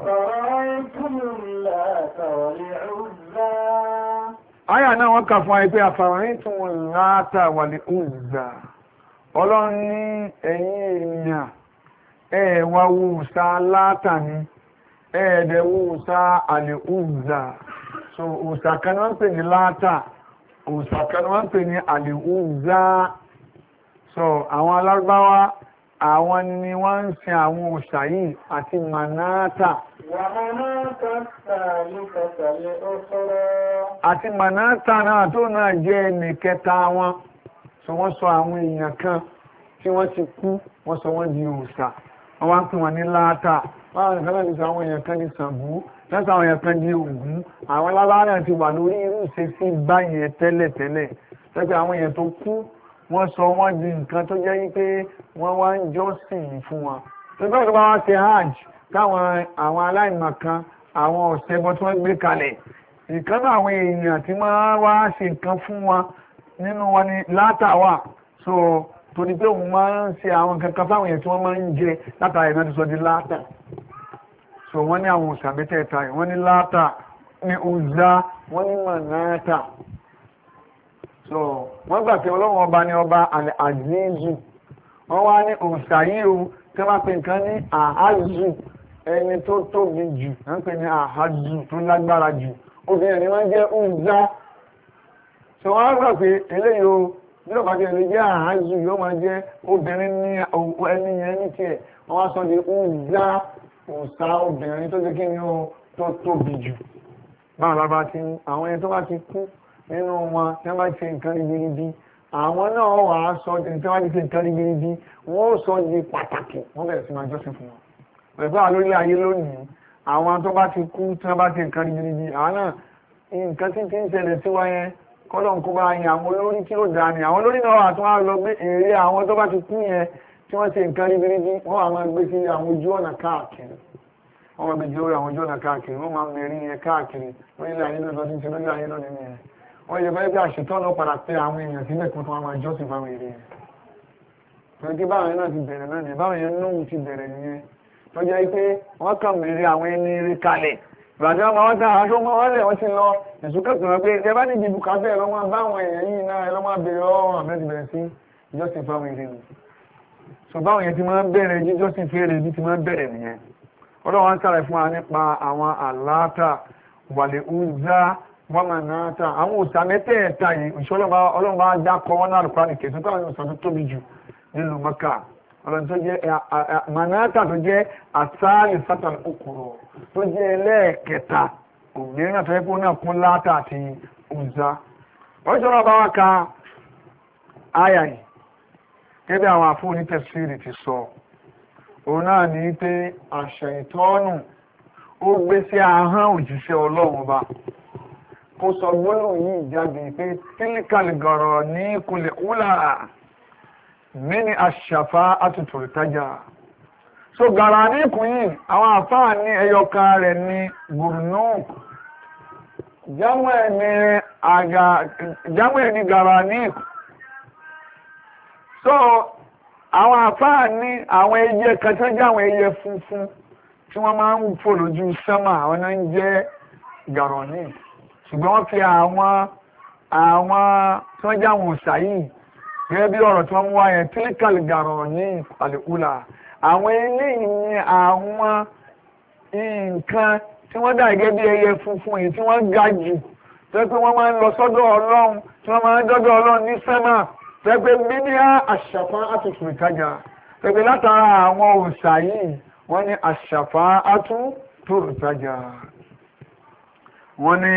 Àyà náà wọ́n kà fún ayé pé àfàràní tí wọ́n Láàtà wà ní Uzza. Ọlọ́run ní ẹ̀yin èèyàn ẹ̀wà wùsà Láàtà ní ẹ̀ẹ̀dẹ̀ wùsà àlè Uzza. So òsà kan wọ́n pè ní Láàtà, òsà kan wọ́n pè ní àlè Uzza. So àwọn Alárúbáwá àwọn ni wọ́n ń sin àwọn òsà yìí àti Mànáàtà. Àti Mànáàtà náà tó náà jẹ́ ẹnì kẹta wọn so wọ́n sọ àwọn èèyàn kan tí wọ́n ti kú wọ́n sọ wọ́n di òòṣà wọ́n wá ń pè wọ́n ní Láàtà báwọn nìkan náà ti sọ àwọn èèyàn kan ní Ṣàngó lẹ́sọ àwọn èèyàn kan di Ògún àwọn lábára náà ti wà lórí irú ìṣesí báyẹn tẹ́lẹ̀tẹ́lẹ̀ tẹ́lẹ̀ àwọn èèyàn tó kú wọ́n sọ wọ́n di nǹkan tó jẹ́ wípé wọ́n wá ń jọ́sìn fún wọn tó bá wá ṣe hajj káwọn àwọn aláìmọ̀kan àwọn ọ̀sẹ̀bọ tí wọ́n gbé kalẹ̀ ìkan náà àwọn èèyàn tí máa wá ṣe nǹkan fún wa nínú wọn ni Látà wà so torí pé òun máa ń ṣe àwọn kankan fáwọn èèyàn tí wọ́n máa ń jẹ látara ìná ti sọ di Látà so wọ́n ní àwọn òòṣà mẹ́tẹ̀ẹ̀ta yìí wọ́n ní Látà ní Uzza wọ́n ní Manata so wọ́n gbà pé Ọlọ́run ọba ní ọba Al-Azizu wọ́n wá ní òòṣà yìí o tí wọ́n pe nǹkan ní Ahazu ẹni tó tóbi jù wọ́n pè ní Ahazu tó lágbára jù obìnrin ni wọ́n jẹ́ Uzza so wọ́n gbà pé eléyìí o bí ọba tí ẹni jẹ́ Ahazu yóò máa jẹ́ obìnrin ní ẹni yẹn ní tiẹ̀ wọ́n wá sọ di Uzza òòṣà obìnrin tó jẹ́ kí ni ó tó tóbi jù báwọn lábá ti àwọn ẹni tó bá ti kú nínú wọn tí wọ́n bá ṣe nǹkan ribiribi àwọn náà wà á sọ tí wọ́n bá ti ṣe nǹkan ribiribi wọ́n ó sọ di pàtàkì wọ́n bẹ̀rẹ̀ sí máa jọ́sìn fún wọn pẹ̀lú àwọn lórí ayé lónìí àwọn tó bá ti kú tí wọ́n bá ṣe nǹkan ribiribi àwọn náà nǹkan tí ti ń ṣẹlẹ̀ sí wa yẹn kọ́lọ̀ ń kó bá yan àwọn olórí tí ó dáa ni àwọn olórí náà wà tó wá lọ gbé èrè àwọn tó bá ti kú yẹn tí wọ́n ṣe nǹkan ribiribi wọ́n wà máa gbé sí àwọn ojú ọ̀nà káàkiri wọ́n máa gbé lórí àwọn ojú ọ̀nà káàkiri wọ́n máa mẹ́rin yẹn káàkiri lórílẹ̀ ayé lọ́dọ̀ tí ń ṣe lórílẹ̀ ayé lónìí yẹn wọ́n yẹ báyìí bí àṣetọ́ náà padà pé àwọn èèyàn sílẹ̀ kó tó wọn máa jọ́sìn fáwọn èrè yẹn torí kí báwọn yẹn náà ti bẹ̀rẹ̀ náà nìyẹn báwọn yẹn náà ti bẹ̀rẹ̀ nìyẹn tọ́jà yìí pé wọ́n kàn mẹ́rin àwọn ẹni rí kalẹ̀ ìgbàdí wọn máa wọ́n tán aṣọ wọn wọ́n lẹ̀ wọ́n ti lọ ẹ̀sùn kẹ́kọ̀ọ́ pé ẹ bá níbi bùkátà ẹ̀ lọ́wọ́ báwọn èèyàn yìí náà ẹ lọ́wọ́ bẹ̀rẹ̀ ọ̀rọ̀ àbẹ́ ti bẹ̀rẹ̀ sí ìjọsìn fáwọn èrè nù so báwọn yẹn ti máa ń bẹ̀rẹ̀ jíjọ́sìn fèrè bí ti máa ń bẹ̀rẹ̀ nìyẹn ọlọ́wọ́n sàrẹ̀ fún wa nípa àwọn Àlátà wàlẹ̀ Uzza wọ́n Manata àwọn òòṣà mẹ́tẹ̀ẹ̀ta yìí ìṣọ́lọ́wọ́ ọlọ́run bá dákọ̀ wọn náà lùkọ́ nìkẹ́ tó táwọn òòṣà tó tóbi jù nínú Mẹ́kà ọlọ́run tó jẹ́ Manata tó jẹ́ àsáàlì sátán okòrò tó jẹ́ ẹlẹ́ẹ̀kẹta òmìnira tó yẹ kó náà kún Látà àti Uzza wọ́n ṣọ́lọ́ bá wá ka áyà yìí gẹ́gẹ́ àwọn àfúnni tafsiri ti sọ òun náà ní pé àṣẹ ìtọ́nù ó gbé sí ahọ́n òjíṣẹ́ Ọlọ́run bá kó sọ gbólóhùn yìí jáde pé tílíkàlì gọ̀rọ̀ ní kulẹ̀ wúlà mini àṣàfà àtútù ìtajà so gàrà ní ìkùn yìí àwọn àfáà ní ẹyọkan rẹ̀ ní gùrùnúùk jámù ẹni gàrà ní ìkùn so àwọn àfáà ní àwọn ẹyẹ kẹtẹ́jẹ́ àwọn ẹyẹ funfun tí wọ́n máa ń fò lójú sánmà àwọn náà ń jẹ́ gàrọ̀ní ṣùgbọ́n wọ́n fi àwọn tí wọ́n jẹ́ àwọn òòṣà yìí gẹ́gẹ́ bí ọ̀rọ̀ tí wọ́n mú wáyé tílíkàlì gàrọ̀ní àlèkúlà àwọn eléyìí ní àwọn nǹkan tí wọ́n dà gẹ́gẹ́ bí ẹyẹ funfun yìí tí wọ́n ga jù tó pé wọ́n máa ń lọ sọ́dọ̀ Ọlọ́run tí wọ́n máa ń dọ́dọ̀ Ọlọ́run ní sánmà pẹ̀pẹ̀ mídíà àṣàfà àtúntò ìtajà pẹ̀pẹ̀ látara àwọn òòṣà yìí wọ́n ní àṣàfà àtúntò ìtajà wọ́n ní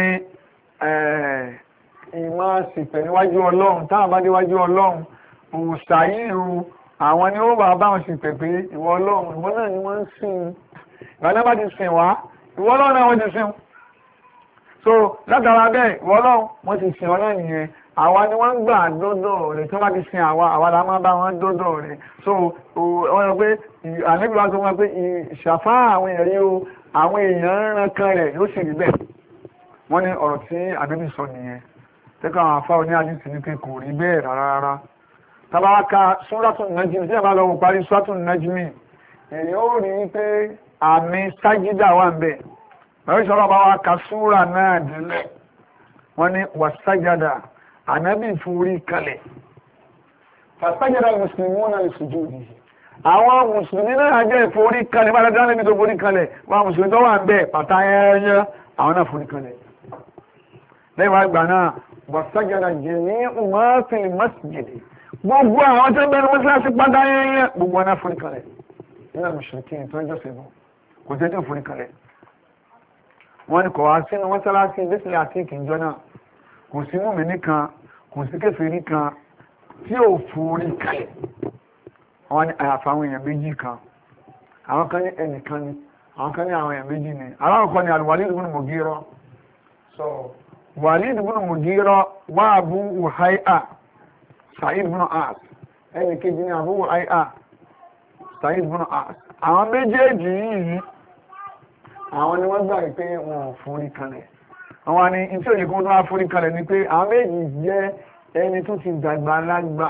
ìmọ̀ sípẹ̀ níwájú Ọlọ́run táwọn bá déwájú Ọlọ́run òòṣà yìí ru àwọn ni ó bá báwọn sìn pẹ̀pẹ̀ ìwọ Ọlọ́run ìwọ náà ni wọ́n ń sìn ìwọ bá ti sìn wá ìwọ Ọlọ́run náà wọ́n ti sìn so látara bẹ́ẹ̀ ìwọ Ọlọ́run wọ́n ti sìn Ọlọ́run nìyẹn àwa ni wọ́n ń gbà dọ́dọ̀ rẹ̀ tí wọ́n bá ti sin àwa la máa bá wọn dọ́dọ̀ rẹ̀ so wọ́n yọ pé àníbi wá sọ wọn pé ìṣàfá àwọn èèyàn rí o àwọn èèyàn rán kan rẹ̀ yóò sì rí bẹ́ẹ̀ wọ́n ní ọ̀rọ̀ tí àbíbí sọ nìyẹn tẹ́kọ̀ àwọn afá oní àdìsí ní pé kò rí bẹ́ẹ̀ rárá tábà ka Suratul Najm tí a bá lọ wò parí Suratul Najm èyí ó rí pé àmì sájídà wà ń bẹ̀ bẹ̀rẹ̀ ìṣọ́rọ̀ bá wá ka súrà náà délẹ̀ wọ́n ní wàsájádà ànábì forí kalẹ̀ fàṣájára mùsùlùmí náà ìṣojú yìí àwọn mùsùlùmí náà jẹ́ forí kalẹ̀ bá dáadáa níbi tó forí kalẹ̀ wọ́n mùsùlùmí tó wà ń bẹ̀ pàtà ẹyẹ àwọn náà forí kalẹ̀ lẹ́wọ̀n àgbà náà wàṣájára jẹ́ ní umafil masjid gbogbo àwọn tó ń bẹ̀rẹ̀ mọ́sálásí pátá ẹyẹ gbogbo náà forí kalẹ̀ nínú mùsùlùmí tó ń jọ́sẹ̀ bọ̀ kò tẹ́ tó forí kalẹ̀ wọ́n ní kọ̀ wá sínú mọ́sálásí bísílẹ̀ àti ìkìnjọ́ náà kò sí mú mi nìkan kò sí kèfèrí kan tí ò forí kalẹ̀ wọ́n ní àyàfà àwọn èèyàn méjì kan àwọn kan ní ẹnìkan ni àwọn kan ní àwọn èèyàn méjì ni aláwọ̀kọ́ ni Al-Walid ibn Mughira so Walid ibn Mughira wà Abu Uhayya Sa'id ibn As ẹnì kejì ni Abu Uhayya Sa'id ibn As àwọn méjèèjì yìí àwọn ni wọ́n gbà pé wọn ò forí kalẹ̀ àwọn ni tí òye kó tó wá forí kalẹ̀ ni pé àwọn méjì jẹ́ ẹni tó ti dàgbà lágbà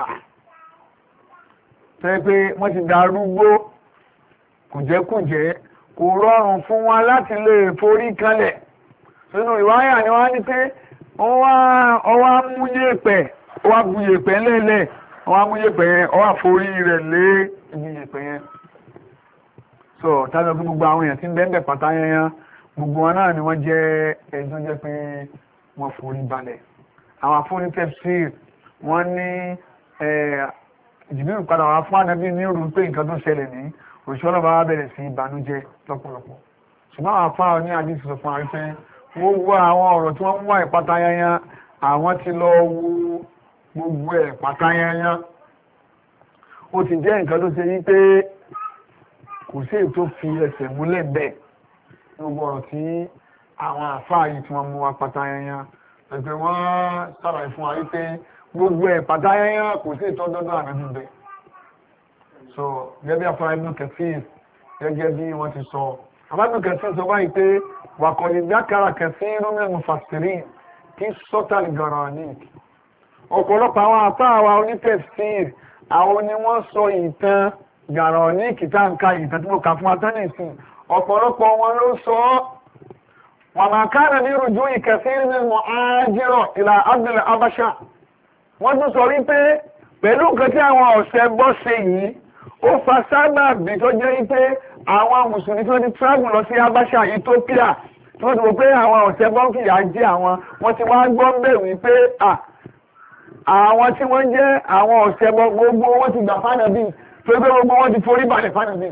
tẹ́ pé wọ́n ti darúgbó kùjẹ́kùjẹ́ kò rọrùn fún wọn láti lè forí kalẹ̀ sínú ìwáyà ni wọ́n ní pé ọwá mú yẹ̀pẹ̀ ọwá bu yẹ̀pẹ̀ lẹ́lẹ̀ ọwá mú yẹ̀pẹ̀ yẹn ọwá forí rẹ̀ lé ibi yẹ̀pẹ̀ yẹn so tàbí ọdún gbogbo àwọn èèyàn tí ń bẹ́ẹ̀ pátá yẹn gbogbo wọn náà ni wọ́n jẹ́ ẹ̀dùn jẹ́ pé wọ́n forí balẹ̀ àwọn afọ́ní tafsir wọ́n ní Jibril padà wá fún ànábì ní òru pé nǹkan tó ṣẹlẹ̀ ní òṣìṣẹ́ ọlọ́ba wa bẹ̀rẹ̀ sí ìbànújẹ́ lọ́pọ̀lọpọ̀ ṣùgbọ́n àwọn afá ní àdìsí sọ fún wa wípé gbogbo àwọn ọ̀rọ̀ tí wọ́n mú wá ìpátá yányán àwọn ti lọ wo gbogbo ẹ̀ pátá yányán ó ti jẹ́ nǹkan tó ṣe yí pé kò sí èyí tó fi ẹsẹ̀ múlẹ̀ bẹ́ẹ̀ gbogbo ọ̀rọ̀ tí àwọn afá yìí tí wọ́n mú wá pátá yányán ẹgbẹ́ wọ́n sàlàyé fún wa wípé gbogbo ẹ̀ pátá yányán kò sí ìtọ́jọ́dọ́ ànábì bẹ́ẹ̀ so gẹ́gẹ́ bí afárá Ibn Kathir gẹ́gẹ́ bí wọ́n ti sọ Ibn Kathir sọ báyìí pé wàkọ̀lì dákàrà kathirun minal mufassirin kí sọ́tàlì Garanik ọ̀pọ̀lọpọ̀ àwọn àtàwà onítafsir àwọn ni wọ́n sọ ìtàn Garanik táǹkà ìtàn tí mo kà fún atánìsìn ọ̀pọ̀lọpọ̀ wọn ló sọ wa ma kana ní ruju'i kathirin minal muhajira ila ardil Habasha wọ́n tún sọ wípé pẹ̀lú nǹkan tí àwọn ọ̀sẹ̀ bọ́ ṣe yìí ó fa sábàbí tó jẹ́ wípé àwọn mùsùlùmí tó ti travel lọ sí Habasha Ethiopia tó ti wò pé àwọn ọ̀sẹ̀ bọ́ǹkì yà jẹ́ wọ́n ti wá gbọ́ ń bẹ̀ wípé àwọn tí wọ́n jẹ́ àwọn ọ̀sẹ̀ gbogbo wọ́n ti gbà fánàbí tó gbé gbogbo wọ́n ti forí balẹ̀ fánàbí.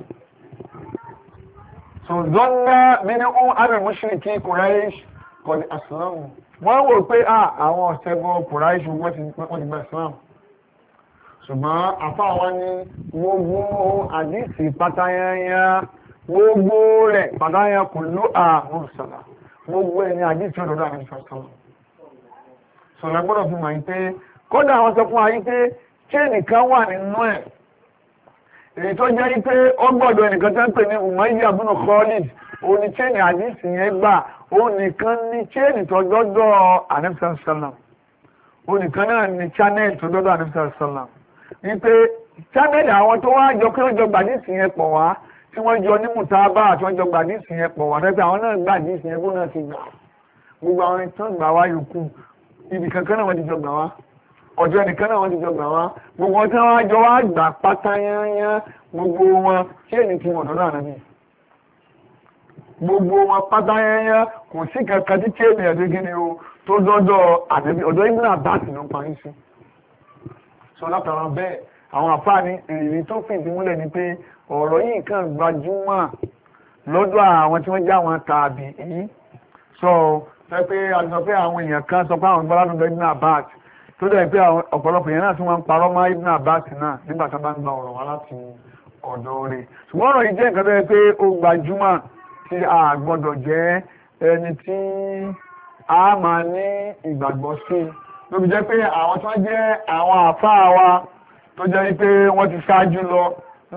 so zọ́nà mínú àmì mushriki Quraish kọ̀dí Islam wọ́n wò pé àwọn ọ̀sẹ̀ gbọ́ Quraish wọ́n ti gba Islam ṣùgbọ́n àfá wọn ní gbogbo àdísì pátáyányá gbogbo rẹ̀ pátáyányá kò ló àrùn sọ̀lá gbogbo ẹ̀ ní àdísì ọ̀dọ̀dọ̀ àrùn sọ̀lá sọ̀lá gbọ́dọ̀ fi mọ̀ pé kódà wọ́n sọ fún wa pé chain kan wà nínú ẹ̀ èyí tó jẹ́ pé ó gbọ́dọ̀ ẹnìkan tó ń pè ní Umayya ibn Khalid òun ni chain àdísì yẹn gbà òun nìkan ní chain tó dọ́dọ̀ àrùn sọ̀lá òun nìkan náà ní channel tó dọ́dọ̀ àrùn sọ̀lá wípé channel àwọn tó wá jọ pé wọ́n jọ gbàdísì yẹn pọ̀ wá tí wọ́n jọ ní mùtábà tí wọ́n jọ gbàdísì yẹn pọ̀ wá tẹ́pẹ́ àwọn náà gbàdísì yẹn bó náà ti gbà gbogbo àwọn tó gbà wá yòókù ibì kankan náà wọ́n ti jọ gbà wá ọjọ́ ẹnìkan náà wọ́n ti jọ gbà wá gbogbo wọn tí wọ́n jọ wá gbà pátá yányán gbogbo wọn tí èyí ti wọ̀n lọ́dọ̀ ànábì gbogbo wọn pátá yányán kò sí kankan tí tí ènìyàn tó gíní o tó dọ́dọ̀ ànábì ọ̀dọ̀ Ibn Abbas ló parí sí so látara bẹ́ẹ̀ àwọn àfáà ní èrè tó fìdí múlẹ̀ ni pé ọ̀rọ̀ yìí kàn gbajúmọ̀ lọ́dọ̀ àwọn tí wọ́n já wọn tàbí yìí so fẹ́ pé a sọ pé àwọn èèyàn kan sọ pé àwọn gbọ́ládùn Ibn Abbas tó dẹ̀ pé ọ̀pọ̀lọpọ̀ èèyàn náà tí wọ́n ń parọ́ mọ́ Ibn Abbas náà nígbà tó bá ń gba ọ̀rọ̀ wá láti ọ̀dọ̀ rẹ̀ ṣùgbọ́n ọ̀rọ̀ yìí jẹ́ nǹkan tó yẹ pé ó gbajúmọ̀ tí a gbọ́dọ̀ jẹ́ ẹni tí a máa ní ìgbàgbọ́ sí ló fi jẹ́ pé àwọn tó jẹ́ àwọn àfáà wa tó jẹ́ wípé wọ́n ti ṣáájú lọ ní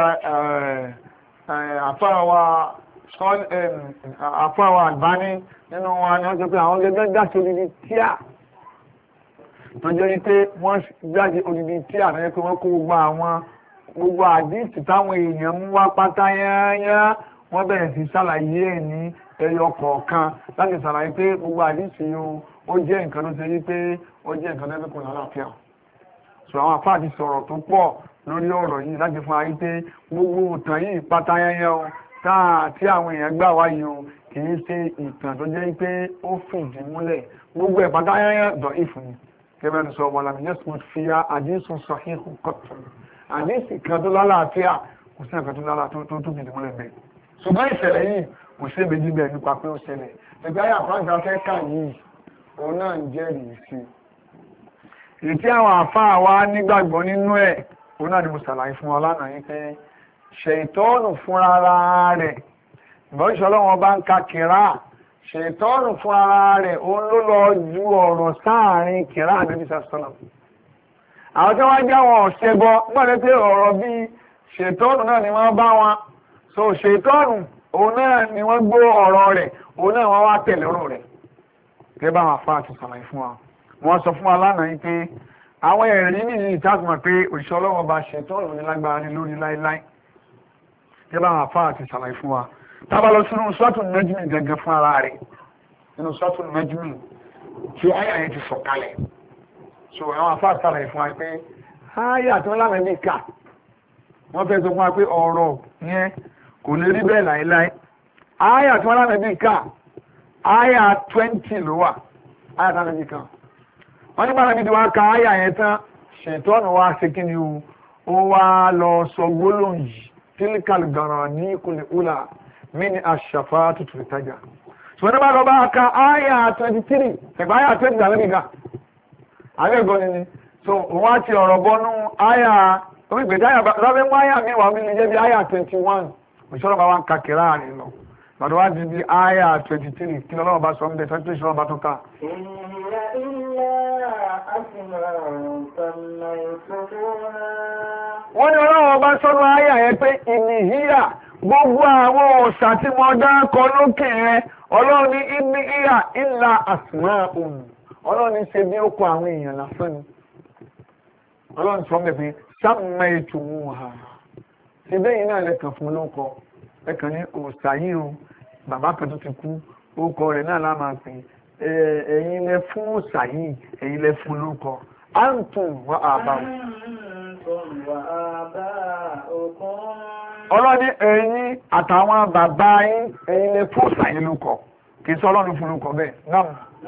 àfáà wa Albani nínú wọn ni wọ́n sọ pé àwọn gẹ́gẹ́ dáṣe odidi tíà tó jẹ́ wípé wọ́n jáde odidi tíà tó jẹ́ pé wọ́n kó gbogbo àdíìsì táwọn èèyàn mú wá pátá yányá wọ́n bẹ̀rẹ̀ sí ṣàlàyé ẹ̀ ní ẹyọ kọ̀ọ̀kan láti ṣàlàyé pé gbogbo àdíìsì yóò ó jẹ́ nǹkan tó ṣe rí pé ó jẹ́ nǹkan tó kò lálàáfíà so àwọn àfáà ti sọ̀rọ̀ tó pọ̀ lórí ọ̀rọ̀ yìí láti fún ayé pé gbogbo ìtàn yìí pátá yányán o tí àwọn èèyàn gbà wáyé o kì í ṣe ìtàn tó jẹ́ pé ó fìdí múlẹ̀ gbogbo ẹ̀ pátá yányán dọ̀ ìfún ni kẹfẹ́ ní sọ ọmọ làmì yẹn sọ fi ya àdínsùn sọ híhù kọ́tùn àdínsì kan tó lálàáfíà kò sí nǹkan tó lálàáfíà tó fìdí múlẹ̀ bẹ́ẹ̀ ṣùgbọ́n ìṣẹ̀lẹ̀ yìí kò sí èbèjì bẹ́ẹ̀ nípa pé ó ṣẹlẹ̀ ẹgbẹ́ ayé àfáàgbà fẹ́ kà yìí òun náà ń jẹ́rìí sí ìtí àwọn àfáà wa nígbàgbọ́ nínú ẹ̀ òun náà ni mo ṣàlàyé fún ọ lánàá yìí pé ṣètọ́nù fúnra rẹ̀ ìbọ̀ṣọ́lọ́wọ́n bá ń ka kìrá ṣètọ́nù fúnra rẹ̀ òun ló lọ ju ọ̀rọ̀ sáàrin kìrá àdébí sàṣọ́nà àwọn tí wọ́n já wọn ọ̀ṣẹ́bọ gbọ́dọ̀ pé ọ̀rọ̀ bíi ṣètọ́nù náà ni wọ́n bá wọn so ṣètọ́nù òun náà ni wọ́n gbọ́ ọ̀rọ̀ rẹ̀ òun náà wọ́n wá tẹ̀lé ọ̀rọ̀ rẹ̀ gẹ́gẹ́ bá àwọn afá àti sàlàyé fún wa wọ́n sọ fún wa lánàá yìí pé àwọn ẹ̀rí nìyí ìtàkùn pé òṣìṣẹ́ ọlọ́wọ́ bá ṣe tọ́ọ̀lù ní lágbára ní lórí láíláí gẹ́gẹ́ bá àwọn afá àti sàlàyé fún wa tábà lọ sínú suratul najmi gẹ́gẹ́ fún ara rẹ̀ nínú suratul najmi tí àyà yẹn ti sọ̀kalẹ̀ so àwọn afá sàlàyé fún wa pé àyà tí wọ́n lánàá ní ká wọ́n fẹ́ sọ fún wa pé ọ̀rọ̀ yẹn kò lè rí bẹ́ẹ̀ láíláí àyà tí wọ́n lánàá ní ká àyà 20 ló wà àyà tí wọ́n lánàá ní ká wọ́n nígbà náà bí wọ́n ka àyà yẹn tán ṣètọ́nù wa ṣe kí ni ó wá lọ sọ gbólóhùn yìí tílíkàlù gàràn ní ìkùlẹ̀ ùlà mí ní àṣàfà tuntun ìtajà ṣùgbọ́n nígbà tó bá ka àyà 23 ẹ̀gbà àyà 20 làwọn nìkan àbẹ́ ìgbọ́n ni so wọ́n á ti ọ̀rọ̀ bọ́nú àyà omi ìgbésẹ̀ àyà lábẹ́ mú àyà mi wà mí ní jẹ́ bí àyà 21 òṣèlú bá wà ń ka kìlá rẹ̀ lọ lọ́dọ̀ wá di bí àyà 23 kí lọ́wọ́ bá sọ ń bẹ̀ tó ìṣòro bá tó ká. wọ́n ní ọlọ́wọ́ bá sọ́nù àyà yẹn pé ìnìhíyà gbogbo àwọn òòṣà tí mo dákọ lókè rẹ̀ ọlọ́run ní ìnìhíyà ìlà asma'un ọlọ́run ní ṣe bí ó kọ àwọn èèyàn lásán ni ọlọ́run sọ mẹ́ pé sammaytumuha ṣe bẹ́yìn náà lẹ́kàn fún lóko ẹ̀kàn ní òòṣà yìí o bàbá kan tó ti kú orúkọ rẹ̀ náà láàmà pé ẹ̀yin lẹ fún òòṣà yìí ẹ̀yin lẹ fún lóko antum wa aba'ukum ọlọ́ni ẹ̀yin àtàwọn bàbá yín ẹ̀yin lẹ fún òòṣà yìí lóko kì í sọ ọlọ́run fún lóko bẹ́ẹ̀ náà.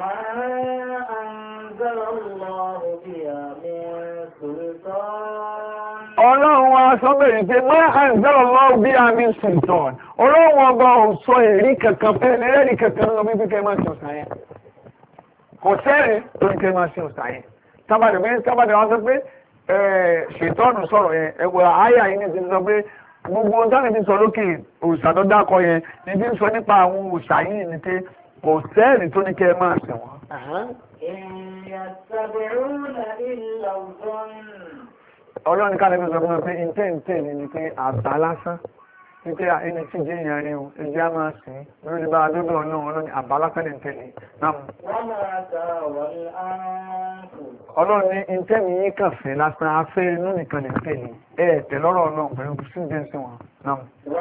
Ọlọ́run wa sọ bẹ̀rẹ̀ pé mọ́ àìsẹ́lọ́lọ́ bí i àmì sultan ọlọ́run ọba ò sọ èrí kankan fẹ́ lẹ́rẹ́rì kankan lọ bí kẹ́ máa ṣe ọ̀sán yẹn kò sẹ́rẹ̀ tó ní kẹ́ máa ṣe ọ̀sán yẹn tábàdì wọn sọ pé ṣètọ́nù sọ̀rọ̀ yẹn ẹ̀wọ̀ àyà yìí ní ti sọ pé gbogbo ọ̀sán ti sọ lókè òòṣà tó dákọ yẹn ní bí ń sọ nípa àwọn òòṣà yìí ní pé kò sẹ́rẹ̀ tó ní kẹ́ máa ṣe wọ́n. Ọlọ́run ká lẹ́gbẹ̀ẹ́ sọ fún mi pé ìtẹ́ǹtẹ́ ni pé àbá lásán ní pé ẹni tí jẹ́ ìyàn rí o ẹjẹ́ á máa sìn lórí bá adódò ọlọ́run ọlọ́run àbá lásán ní tẹ̀lé náà. Ọlọ́run ní ìtẹ́mi yín kàn fẹ́ lásán afẹ́ inú nìkan lè tẹ̀lé tẹ̀ lọ́rọ̀ ọlọ́run pẹ̀lú sí jẹ́ sí wọn náà.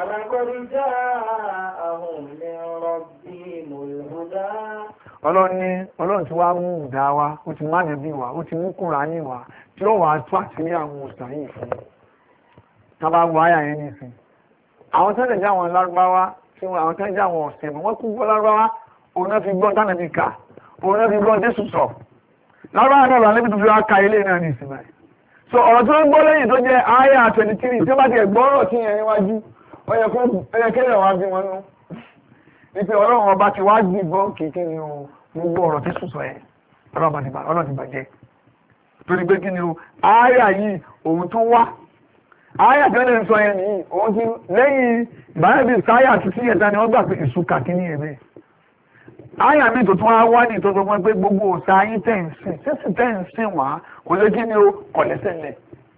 Ọlọ́run ti wá mú ìdá wa ó ti má nẹ́bí wa ó ti mú Kùránì wa tí ó wà tó àti ní àwọn òṣà yìí fún tàbá wọ àyà yẹn nìsín àwọn tẹ́lẹ̀ jẹ́ àwọn lárúbáwá tí àwọn tẹ́lẹ̀ jẹ́ àwọn ọ̀sẹ̀ wọ́n kú gbọ́ lárúbáwá òun náà fi gbọ́ tánà bí ká òun náà fi gbọ́ Jésù sọ lárúbáwá náà lọ níbi tó fi wá ka ilé náà ní ìsinmi so ọ̀rọ̀ tó ń gbọ́ lẹ́yìn tó jẹ́ àyà 23 tí ó bá ti ẹ̀gbọ́ ọ̀rọ̀ tí yẹn níwájú ọyẹ kẹ́lẹ̀ wá bí wọn nú ní pé ọlọ́run ọba ti wá gbìgbọ́ kìkì ni gbogbo ọ̀rọ̀ tí sùsọ yẹn ọlọ́run ti bàjẹ́ torí pé kí ni o àyà yìí òun tún wá àyà tí wọ́n lè sọ yẹn nìyí òun ti lẹ́yìn ìbáyẹ̀bí sáyà àti sí ẹ̀dá ni wọ́n gbà pé ìṣúkà kí ní ẹ̀bẹ̀ àyà mi tó tún wá ní tó sọ fún pé gbogbo òòṣà yín tẹ̀ ń sìn sísì tẹ̀ ń sìn wá kò lè kí ni o kọ̀ lẹ́sẹ̀ lẹ̀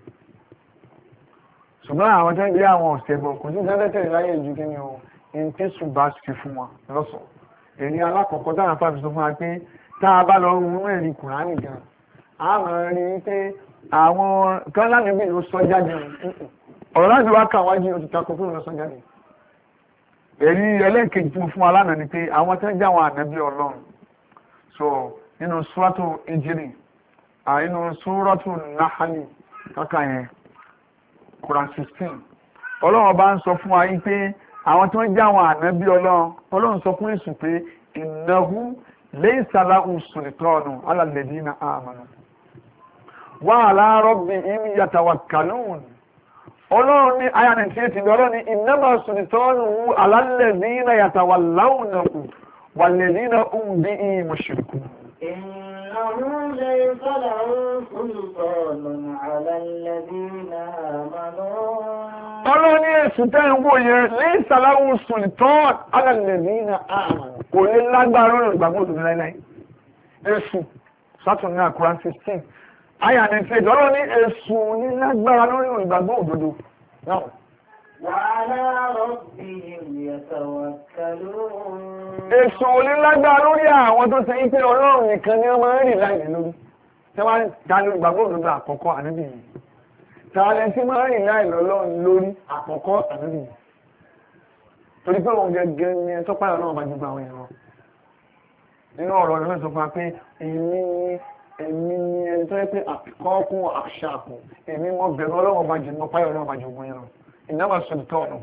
ṣùgbọ́n àwọn tó ń gbé àwọn ọ̀sẹ̀ bọ̀ kò sí sẹ́lẹ̀tẹ̀ láyé ju kí ni o ní tí ṣùgbà sí fún wọn lọ́sọ̀ọ́ èyí alákọ̀ọ́kọ́ táwọn afáàfi sọ fún wa pé tá a bá lọ rún ẹ̀rí Kùránì gan àwọn rí pé àwọn kan láti bí ló sọ jáde ọ̀rọ̀ láti wá kàwájú oṣù takò fún lọ sọ jáde èrí ẹlẹ́ẹ̀kejì fún fún alánà ni pé àwọn tẹ́ jẹ́ àwọn ànábì Ọlọ́run so nínú súrátù Ìjírì nínú súrátù Náhálì kàkà yẹn Quran 16 Ọlọ́run bá ń sọ fún wa yí pé àwọn tí wọ́n jẹ́ àwọn ànábì Ọlọ́run sọ fún Èṣù pé innahu laysa lahu sultanun ala alladhina amanu wa ala rabbihim yatawakkalun Ọlọ́run ní àyà 98 Ọlọ́run ní innama sultanuhu ala alladhina yatawallawnahu walladhina hum bihi mushrikun. إنه ليس له سلطان على الذين آمنوا Ọlọ́run ní Èṣù tẹ́ ń wò yẹn laysa lahu sultan ala alladhina amanu kò lè lágbára lórí ìgbàgbọ́ òdodo láíláí. Èṣù sátún ní Quran 16 àyà ní ṣe Ọlọ́run ní Èṣù ní lágbára lórí ìgbàgbọ́ òdodo náà وعلى ربهم يتوكلون. Èṣù onílágbá lórí àwọn tó ṣe ń pé Ọlọ́run nìkan ni wọ́n máa ń rìn láì lórí. Tí wọ́n ta lórí gbàgbọ́ òdodo àkọ́kọ́ ànábì yìí. Tààlẹ̀ tí máa ń rìn láì lọ́lọ́run lórí àkọ́kọ́ ànábì yìí. Torí pé òun gẹ́gẹ́ ni ẹ tọ́pá Ọlọ́run bá gbogbo àwọn èèyàn. Nínú ọ̀rọ̀ ìlú sọ fún wa pé èmi ni ẹni tó yẹ pé àkọ́kún àṣàkùn èmi mọ bẹ̀rù Ọlọ́run bá jù mọ́ páyọ̀ Ọlọ́run bá jù ogun yẹn lọ. إنما سلطانه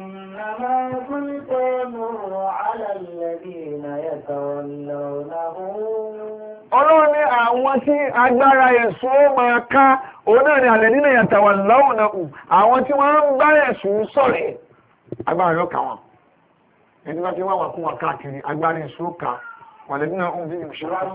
على الذين يتولونه. Ọlọ́run ní àwọn tí agbára Èṣù ó máa ká òun náà ni alladhina yatawallawnahu àwọn tí wọ́n ń bá Èṣù ṣọ̀rẹ́ agbára yóò ká wọn. Ẹni bá ti wá wà fún wa káàkiri agbára Èṣù ó ká walladhina hum bihi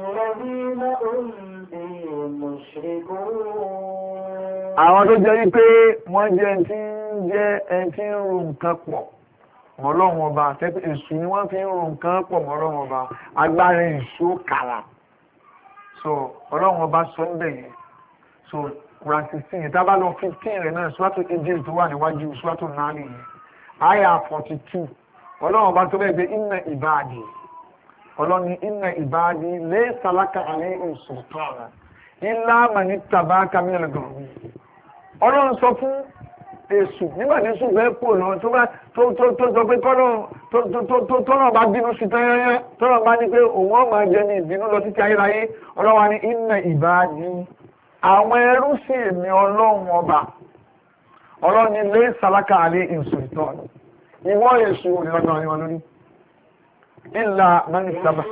mushrikun. Àwọn tó jẹ́ wípé wọ́n jẹ́ tí ń jẹ́ ẹni tí ń ro nǹkan pọ̀ mọ́ Ọlọ́run ọba tẹ́pẹ́ Èṣù ni wọ́n fi ń ro nǹkan pọ̀ mọ́ Ọlọ́run ọba agbára Èṣù kàrà. So Ọlọ́run ọba sọ ń bẹ̀ yẹn. So Quran 16 yẹn tábà lọ 15 rẹ̀ náà Suratu Egypt tó wà níwájú Suratu Nali yẹn. Aya 42 Ọlọ́run ọba tó bẹ́ẹ̀ gbé inna ibadi. Ọlọ́run ní inna ibadi laysa laka alayhim sultan illa man ittaba'aka minal ghawin. Ọlọ́run sọ fún Èṣù nígbà tí Èṣù fẹ́ pò lọ tó sọ pé tọ́nà bá bínú sí tẹ́yẹ́yẹ́ tọ́nà bá ní pé òun ọmọ jẹ ní ìbínú lọ títí ayérayé Ọlọ́run ní inna ibadi àwọn ẹrú sí èmi Ọlọ́run ọba Ọlọ́run ní laysa laka alayhim sultan ìwọ Èṣù onílọ́gbọ̀n ni wọn lórí illa man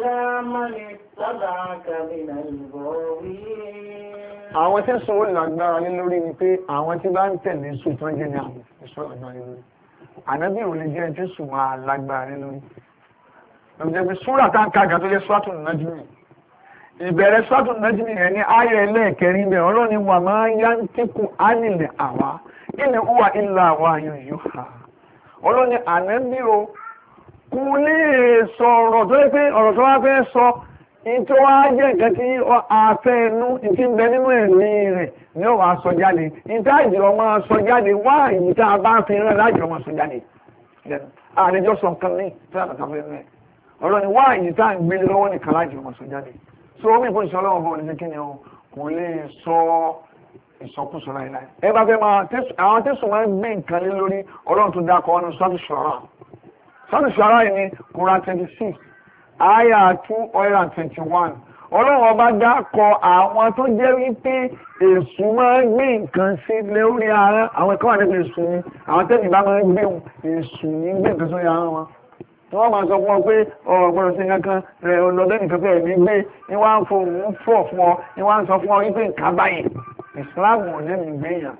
ittaba'aka minal ghawin. Àwọn tí sọ lágbára lé lórí ni pé àwọn tí bá ń tẹ̀lé sùn tó ń jẹ́ ní àwọn ìṣọ́ àgbà lé lórí. Ànábì ò lè jẹ́ tí sùn máa lágbára lé lórí. Lọ́jọ́ pé súrà tá ń kága tó jẹ́ Suratu Najmi. Ìbẹ̀rẹ̀ Suratu Najmi rẹ̀ ní ayé ẹlẹ́ẹ̀kẹrin bẹ̀rẹ̀ Ọlọ́run ni wa ma yantiqu anil hawa in huwa illa wahyun yuha. Ọlọ́run ni Ànábì o kò lè sọ̀rọ̀ tó yẹ pé ọ̀rọ̀ tó wá fẹ́ sọ ìtò wá jẹ́ nǹkan tí àfẹ́ inú ìtì bẹ nínú ẹ̀mí rẹ̀ ni ó wà sọ jáde ìtà ìjọ máa sọ jáde wá ìyíta bá fi rẹ̀ lájọ máa sọ jáde àlejò sọ nǹkan ní tí a kàkà fẹ́ rẹ̀ ọ̀rọ̀ ni wá ìyíta ń gbé lọ́wọ́ nìkan lájọ máa sọ jáde so omi ìfún ìṣọ́ lọ́wọ́ bọ̀ ní kí ni o kò lè sọ ìsọkúsọ láìláì ẹ bá fẹ́ máa àwọn tẹ̀sùn máa ń gbé nǹkan lé lórí Ọlọ́run tó dákọ̀ ọ́nù Suratu Shu'ara yìí ní Quran 26 Aya 221. Ọlọ́run ọba dákọ̀ àwọn tó jẹ́ wípé Èṣù máa ń gbé nǹkan sí lórí ara àwọn ẹ̀kọ́ wà nípa Èṣù ni àwọn tẹ́lẹ̀ bá máa ń gbé Èṣù ní gbé nǹkan sórí ara wọn. Tí wọ́n máa sọ fún ọ pé ọ̀rọ̀ gbọ́dọ̀ sí nǹkan rẹ̀ ọlọ́dẹ́ nìkan pé ẹ̀mí gbé ní wọ́n á ń fohùn fọ̀ fún ọ ní wọ́n á ń sọ fún ọ wípé nǹkan báyìí Ìsìláàmù ò lè mí gbé yàn.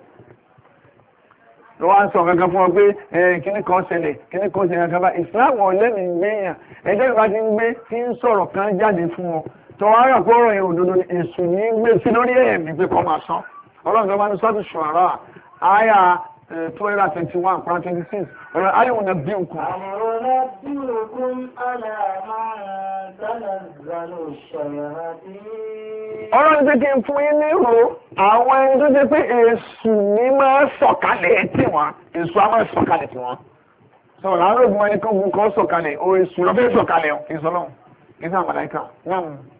Ló wá ń sọ kankan fún ọ pé kíní kan ṣẹlẹ̀ kíní kan ṣẹlẹ̀ kankan bá Ìsìláàmù ọ̀lẹ́mì ń gbé yàn ẹjọ́ ìbá ti ń gbé tí ń sọ̀rọ̀ kan jáde fún ọ tó wá rà kóró yẹn òdodo Èṣù ní gbé sí lórí ẹ̀mí pé kọ́ máa sọ Ọlọ́run tó bá ní Suratu Shu'ara àyà 221 Quran 26 ọ̀rọ̀ ayé wọn bí nǹkan. Ọlọ́run tí kí n fún yín ní ìró àwọn ẹni tó jẹ́ pé Èṣù ní máa sọ̀kalẹ̀ tí wọ́n Èṣù á máa sọ̀kalẹ̀ tí wọ́n sọ̀rọ̀ láàárọ̀ ìgbìmọ̀ ẹni kan gùn kan sọ̀kalẹ̀ o Èṣù lọ fẹ́ sọ̀kalẹ̀ ọ̀ kì í sọ́lọ́run kì í sọ́ àmàláìkà náà.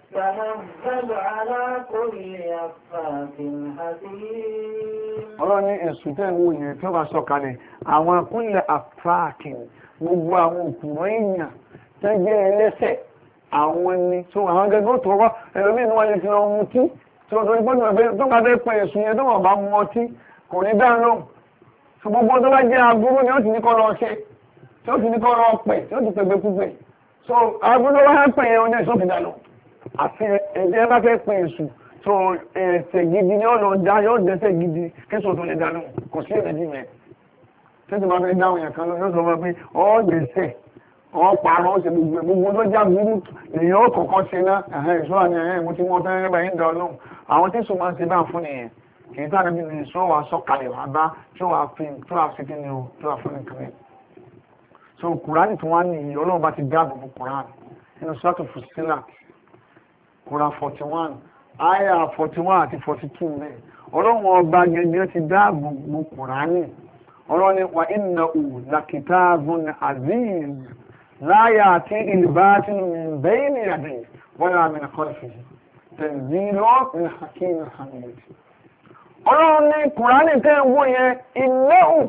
Ọlọ́run ní Èṣù tẹ́ ìwò yẹn tí ó bá sọ̀kalẹ̀ àwọn kúnlẹ̀ àfáàkì gbogbo àwọn òkùnrin èèyàn tẹ́ jẹ́ ẹlẹ́ṣẹ̀ àwọn ni tó àwọn gẹ́gẹ́ tó rọ́ ẹlòmí ní wọ́n lè fi lọ mutí tí ó tó gbọ́dọ̀ tó bá fẹ́ pẹ́ Èṣù yẹn tó wọ́n bá mu ọtí kò ní dá lóhùn tó gbogbo tó bá jẹ́ aburú ni ó ti ní kọ́ lọ ṣe tí ó ti ní kọ́ lọ pẹ̀ tí ó ti pẹ̀gbẹ́ púpẹ̀ so aburú wá pẹ̀ yẹn oní ẹ̀ṣọ́ fi dá lọ àfi ẹ̀jẹ̀ bá fẹ́ pẹ̀ Èṣù so ẹ̀ṣẹ̀ gidi ni ó lọ dá yóò dẹ́ṣẹ̀ gidi kẹ́sọ̀ tó lè dá lóhùn kò sí ẹ̀rẹ́dì mẹ́ tẹ́sí máa fẹ́ dáhùn yẹn kan lọ yóò sọ fún pé ọ́ dẹ́ṣẹ̀ wọ́n parọ́ ó ṣe gbogbo tó já burú èèyàn ó kọ̀ọ̀kan ṣe ná ìṣọ́ àni mo ti mọ́ tẹ́rẹ́ báyìí ń dán lóhùn àwọn tí sùn máa ń ṣe bá fún nìyẹn kì í sáré bí ní ìṣọ́ wa sọ̀kalẹ̀ wá bá tí wàá fi tó wàá fi kí ni o tó wàá fún nìkan rẹ̀ so Kùránì tí wọ́n á nìyí Ọlọ́run bá ti dáàbò bo Kùránì nínú Suratu Fussilat Kùránì 41 àyà 41 àti 42 rẹ̀ Ọlọ́run ọba gẹ́gẹ́ ti dáàbò bo Kùránì ọlọ́ni wà innahu lakitabun aziz la ya'tihi al-batilu min bayni yadayhi wala min khalfihi tanzilun min hakimin hamid. ọlọ́run ní kùránì tẹ́ ń wò yẹn innahu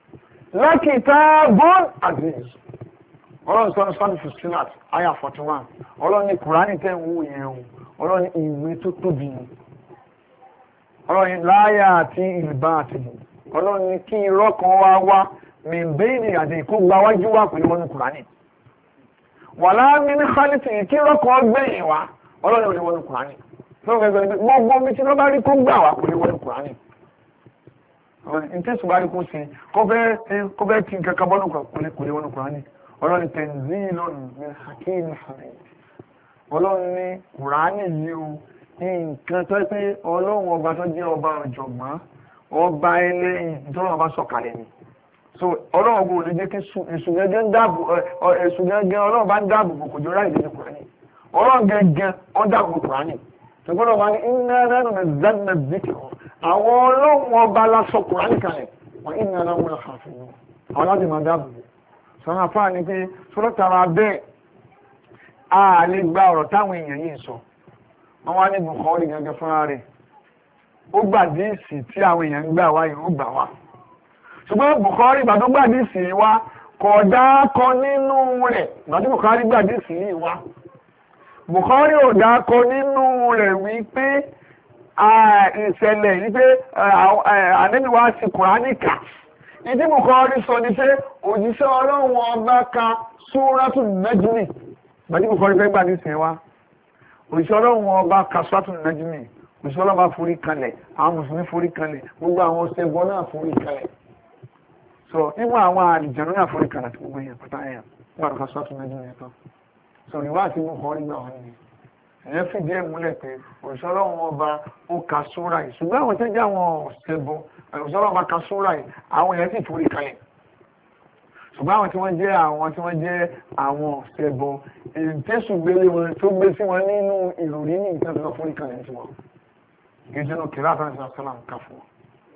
lakitabun aziz. ọlọ́run sọ́nà sọ́nà Fussilat àyà 41 ọlọ́run ní kùránì tẹ́ ń wò yẹn o ọlọ́run ní ìwé tó tóbi ni ọlọ́run láyà àti al-batilu ọlọ́run ní kí irọ́ kan wá min bayni yadayhi kó gba wájú wá pẹ̀lú wọn kùránì wala min khalfihi kí irọ́ kan gbẹ̀yìn wá ọlọ́run ní wọn kùránì gbogbo mi tí wọ́n bá rí kó gbà wá pẹ̀lú wọn kùránì ìtẹ́sùn bá rí kó ṣe kó fẹ́ tí nǹkan kan bọ́nù pẹ̀lú wọn kùránì ọlọ́run tanzilun min hakimin hamid ọlọ́run ní kùránì yìí o nǹkan tó pé ọlọ́run ọba tó jẹ́ ọba ọ̀jọ̀gbọ́n ọba ẹlẹ́yìn nítorí ọba sọ̀kalẹ̀ ni so ọlọ́run ọba ò lè jẹ́ kí èṣù gẹ́gẹ́ ọlọ́run bá ń dáàbò bò kò jọ ráì lórí kùránì ọlọ́run gẹ́gẹ́ ó dáàbò kùránì ṣùgbọ́n ọba ní inna nahnu nazzalna dhikra àwọn ọlọ́run ọba lásọ kùránì kalẹ̀ wọ́n inna lahu lahafizun àwọn láti máa dáàbò bò sọ́nà afáà ni pé sọ́lọ́tara bẹ́ẹ̀ a lè gba ọ̀rọ̀ táwọn èèyàn yìí sọ wọ́n wá ní Bukhari gẹ́gẹ́ fúnra rẹ̀ ó gbàdíìsì tí àwọn èèyàn ń gbà wá yìí ó gbà wá ṣùgbọ́n Bukhari ìgbà tó gbàdíìsì wá kò dákọ nínú rẹ̀ ìgbà tí Bukhari gbàdíìsì yìí wá Bukhari ò dákọ nínú rẹ̀ wípé ìṣẹ̀lẹ̀ wípé ànábì wá sí Kùránìkà ìdí Bukhari sọ ní pé òjíṣẹ́ ọlọ́run ọba ka Suratul Najmi ìgbà tí Bukhari fẹ́ gbàdíìsì wá òṣìṣẹ́ ọlọ́run ọba kaswatun najmi òṣìṣẹ́ ọlọ́run bá forí kanlẹ̀ àwọn mùsùlùmí forí kanlẹ̀ gbogbo àwọn ọ̀sẹ̀gbọ́n náà forí kanlẹ̀ so nígbà àwọn àdìjẹ̀nú náà forí kanlẹ̀ tí gbogbo èèyàn pátá èèyàn nígbà tó kaswatun najmi yẹn tán so níwá àti mú kọ́ nígbà wọn ni ẹ̀yẹ́ fìdí ẹ̀ múlẹ̀ pé òṣìṣẹ́ ọlọ́run ọba ó ka sóra yìí ṣùgbọ́n àwọn tẹ́jọ́ àwọn ọ̀sẹ̀gbọ́n òṣìṣẹ́ ọlọ́run ọba ka sóra yìí àwọn èèyàn sì forí kanlẹ̀ ṣùgbọ́n àwọn tí wọ́n jẹ́ àwọn ọ̀sẹ̀bọ ìtẹ́sù gbélé wọn tó gbé sí wọn nínú ìròrí ní ìtẹ́ tó fún ìkànnì tí wọn kìí sínú kìrá tánà sí àṣálàm ká fún wọn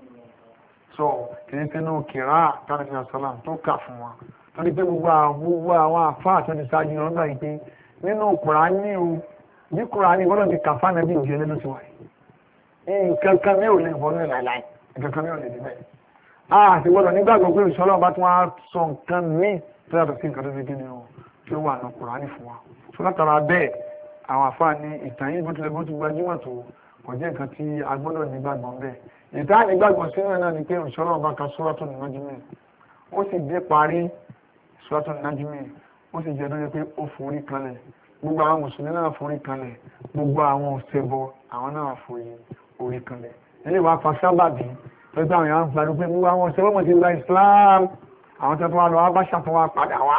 so kìí sínú kìrá tánà sí àṣálàm tó ká fún wọn tó ní pé gbogbo àwọn àfáà tó ti ṣáájú lọ́gbà yìí pé nínú Kùránì o bí Kùránì gbọ́dọ̀ ti kàfá náà bí ìjẹ́ lẹ́nu sí wáyé nǹkan kan ní ò lè wọnú ẹ̀ láìláì nǹkan kan ní ò lè dé bẹ́ẹ̀ àti gbọ́dọ̀ nígbàgbọ́ pé ìṣọ́lọ́ bá tún wá sọ nǹkan ní tó yàtọ̀ sí nǹkan tó fi gíní o tí ó wà ní Kùránì fún wa tó látara bẹ́ẹ̀ àwọn àfáà ní ìtàn yìí bó ti gbajúmọ̀ tó kò jẹ́ nǹkan tí a gbọ́dọ̀ nígbàgbọ́ bẹ́ẹ̀ ìtàn nígbàgbọ́ sínú ẹ̀ náà ni pé ìṣọ́lọ́ bá ka Suratul Najmi ó sì dé parí Suratul Najmi ó sì jẹ́ lóye pé ó forí kanlẹ̀ gbogbo àwọn mùsùlùmí náà forí kanlẹ̀ gbogbo àwọn òṣèbọ àwọn náà forí kanlẹ̀ ilé wa fa sábàbí pẹ̀lú àwọn èèyàn ń parí pé gbogbo àwọn ọ̀sẹ̀ wọ́n ti gba Islam àwọn tó wá lọ Abáṣà tó wá padà wá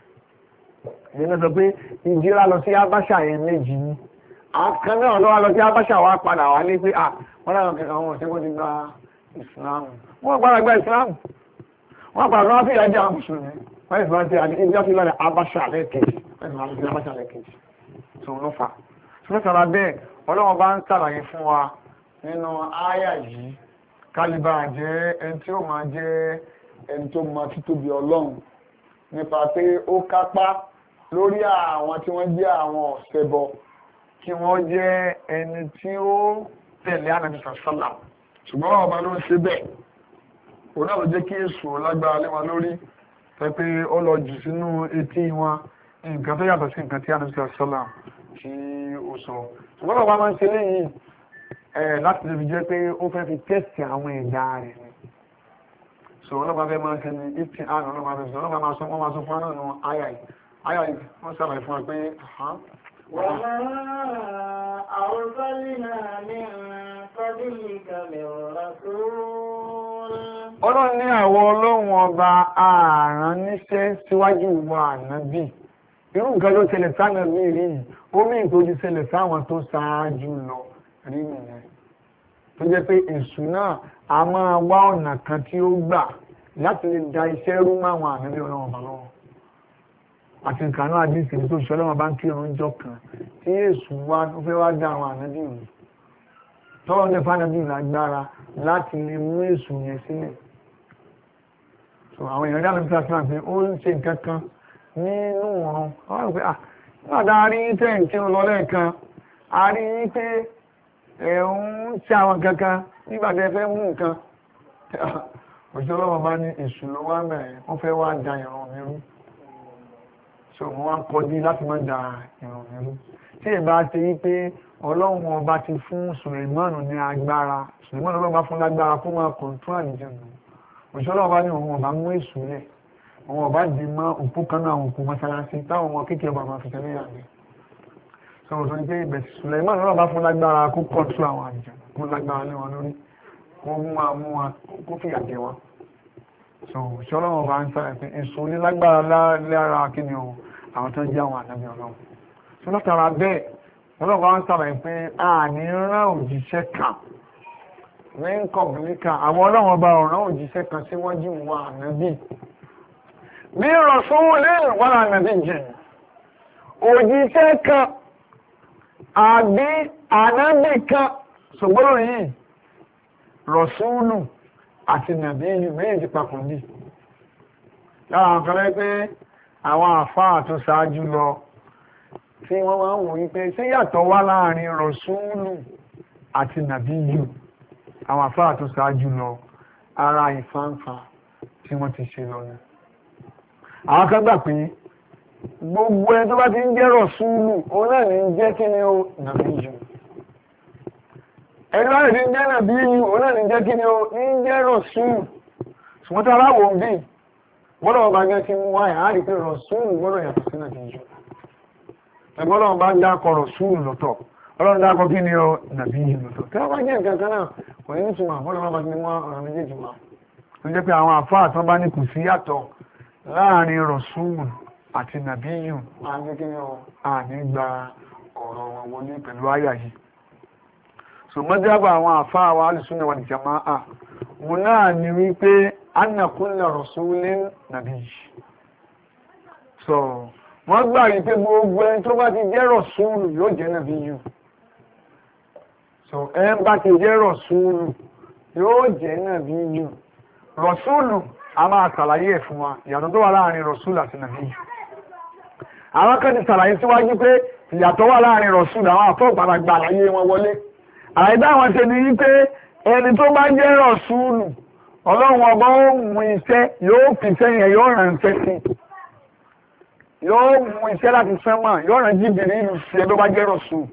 ìyẹn sọ pé ìjírá lọ sí Abáṣà yẹn méjì ní àwọn kan náà lọ́wọ́ lọ sí Abáṣà wá padà wá ní pé wọ́n láwọn kẹta àwọn ọ̀sẹ̀ wọ́n ti gba Islam wọ́n padà gba Islam wọ́n padà lọ́wọ́ sí ìyájẹ́ àwọn mùsùlùmí wọ́n yìí fún àti ìjọ́ sí lọ́dẹ̀ Abáṣà lẹ́ẹ̀kejì wọ́n yìí fún àti Abáṣà lẹ́ẹ̀kejì tó ló fà tó sọ̀rọ̀ bẹ́ẹ̀ Ọlọ́run bá ń ṣàlàyé fún wa nínú ááyà yìí kálíbà jẹ́ ẹni tí ó máa jẹ́ ẹni tó máa títóbi Ọlọ́run nípa pé ó kápá lórí àwọn tí wọ́n jẹ́ àwọn ọ̀ṣẹbọ kí wọ́n jẹ́ ẹni tí ó tẹ̀lé Ànábì sàlá ṣùgbọ́n ọba ló ń ṣe bẹ́ẹ̀ òun náà ló jẹ́ kí èṣù lágbára lé wọn lórí pé pé ó lọ jù sínú etí wọn nǹkan tó yàtọ̀ sí nǹkan tí Ànábì sàlá tí ó sọ ṣùgbọ́n ọba máa ń ṣe léyìí láti lè fi jẹ́ pé ó fẹ́ fi tẹ́sì àwọn ẹ̀dá rẹ̀ ni so ọlọ́pàá fẹ́ máa ń ṣe ní ìtì àná ọlọ́pàá fẹ́ sọ ọlọ́pàá máa sọ wọ́n máa sọ fún àná nù àyà yìí wọ́n sàlàyé fún wa pé ọlọ́run ní àwọn ọlọ́run ọba ààrán níṣẹ́ síwájú ìwọ ànábì irú nǹkan ló ṣẹlẹ̀ sáànà mí rí omi ìtòjú ṣẹlẹ̀ sáwọn tó ṣáájú lọ rí nìyẹn tó jẹ́ pé èṣù náà a máa wá ọ̀nà kan tí ó gbà láti lè da iṣẹ́ rú máwọn ànábì ọlọ́run ọba lọ́wọ́ àti nǹkan náà àdíṣe tó ṣe ọlọ́run bá ń kí ọ̀run jọ kan tí èṣù wá ó fẹ́ wá dá àwọn ànábì rú tọ́wọ́ ní fánàbí lágbára láti lè mú èṣù yẹn sílẹ̀ so àwọn èèyàn dáná bí sáà pé ó ń ṣe nǹkan kan nínú ọ̀run wọ́n rò pé nígbàdá a rí tẹ́yìn tí ó lọ lẹ́ẹ̀kan a rí pé ẹ̀hún ṣe àwọn kankan nígbàdá ẹ fẹ́ mú nǹkan òṣìṣẹ́ ọlọ́wọ́ bá ní èṣù ló wá mẹ́rin wọ́n fẹ́ wá da ìrun mi rú so wọ́n wá kọjú láti má da ìrun mi rú tí ìbá ti rí pé ọlọ́run ọba ti fún Sùlẹ̀mánù ní agbára Sùlẹ̀mánù ọlọ́run bá fún lágbára kó máa kọ̀ǹtún àlùjànnú òṣìṣẹ́ ọlọ́run bá ní òun ọba mú èṣù lẹ̀ òun ọba dì mọ́ òpó kan náà òkú mọ́sálásí táwọn ọmọ kékeré ọba máa fi tẹ̀lé yàgbé so òṣìṣẹ́ ní pé ibẹ̀ Sùlẹ̀mánù ọlọ́run bá fún lágbára kó kọ̀ǹtún àwọn àlùjànnú kó lágbára lé wọn lórí kó mú wọn kó fìyà jẹ wọn so òṣìṣẹ́ ọlọ́run bá ń sáré pé èṣù ní lágbára lára kí ni àwọn tó ń jẹ́ àwọn ànábì ọlọ́run so látara bẹ́ẹ̀ ọlọ́run ń sàlàyé pé a ní rán òjíṣẹ́ kan ní kọ̀bùlíkà àwọn ọlọ́run ọba ọ̀rán òjíṣẹ́ kan síwájú wa ànábì bí rasulin wala ànábì jẹ́ òjíṣẹ́ kan àbí ànábì kan ṣùgbọ́n yìí rọ̀súlù àti nàbí méjì papọ̀ ní lára àwọn kan lẹ́ pé àwọn àfáà tó ṣáájú lọ tí wọ́n máa ń wò wípé ṣé yàtọ̀ wá láàrin rọ̀súlù àti nàbíyù àwọn àfáà tó ṣáájú lọ ara ìfáǹfà tí wọ́n ti ṣe lọ ní àwọn kan gbà pé gbogbo ẹni tó bá ti ń jẹ́ rọ̀súlù òun náà ní jẹ́ kí ni ó nàbíyù ẹni láti ń jẹ́ nàbíyù òun náà ní jẹ́ kí ni ó ní jẹ́ rọ̀súlù ṣùgbọ́n tí aláwọ̀ ń bì gbọ́dọ̀ ọba gẹ́ kí mú wáyà á rí pé rọ̀súlù gbọ́dọ̀ yàtọ̀ sí nàbíyù ẹgbọ́n ọlọ́run bá ń dákọ̀ rọ̀súlù lọ́tọ̀ ọlọ́run dákọ̀ kí ni ó nàbíyù lọ́tọ̀ tí wọ́n bá jẹ́ nǹkan kan náà kò ní nítumọ̀ ọlọ́run bá ti mú ọ̀rọ̀ méjèèjì wá tó jẹ́ pé àwọn àfáà tán bá ní kò sí yàtọ̀ láàrin rọ̀súlù àti nàbíyù àní gba ọ̀rọ̀ wọn wọlé pẹ̀lú àyà yìí so mọ́jábà àwọn àfáà wa alùsùnà wal jàmáà wọn náà ni wípé anna kulla rasulin nàbíyù so wọ́n gbà rí pé gbogbo ẹni tó bá ti jẹ́ rọ̀súlù yóò jẹ́ nàbíyù so ẹni bá ti jẹ́ rọ̀súlù yóò jẹ́ nàbíyù rọ̀súlù a máa ṣàlàyé ẹ̀ fún wa ìyàtọ̀ tó wà láàrin rọ̀súlù àti nàbíyù àwọn kan ti ṣàlàyé síwájú pé ìyàtọ̀ wà láàrin rọ̀súlù àwọn àfọ́gbàlagbà àlàyé wọn wọlé àìdá àwọn ṣe ni wípé ẹni tó bá jẹ́ rọ̀súlù ọlọ́run ọba ó mú iṣẹ́ yóò fi iṣẹ́ yẹn yóò ránṣẹ́ sí yóò mú iṣẹ́ láti sánmà yóò rán Jíbìrì ìlú sí ẹ tó bá jẹ́ rọ̀súlù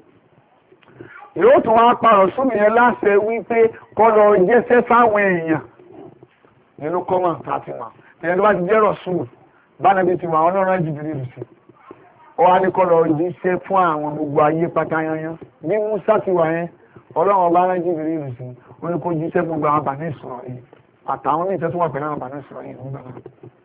yóò tún wá pa rọ̀súlù yẹn láṣẹ wípé kó lọ jẹ́ṣẹ́ fáwọn èèyàn nínú kọ́mọ̀ tààtì mà ẹni tó bá ti jẹ́ rọ̀súlù bánàbí ti wà ọlọ́run Jíbìrì ìlú sí ó wá ní kó lọ jíṣẹ́ fún àwọn gbogbo ayé pátá yanyan bí Mùsá ti wà yẹn ọlọ́run ọba rán Jíbìrì ìlú sí ó ní kó jíṣẹ́ gbogbo àwọn Bani Ísírẹ́lì àtàwọn ní ìfẹ́ tó wà pẹ̀lú àwọn Bani Ísírẹ́lì nígbà náà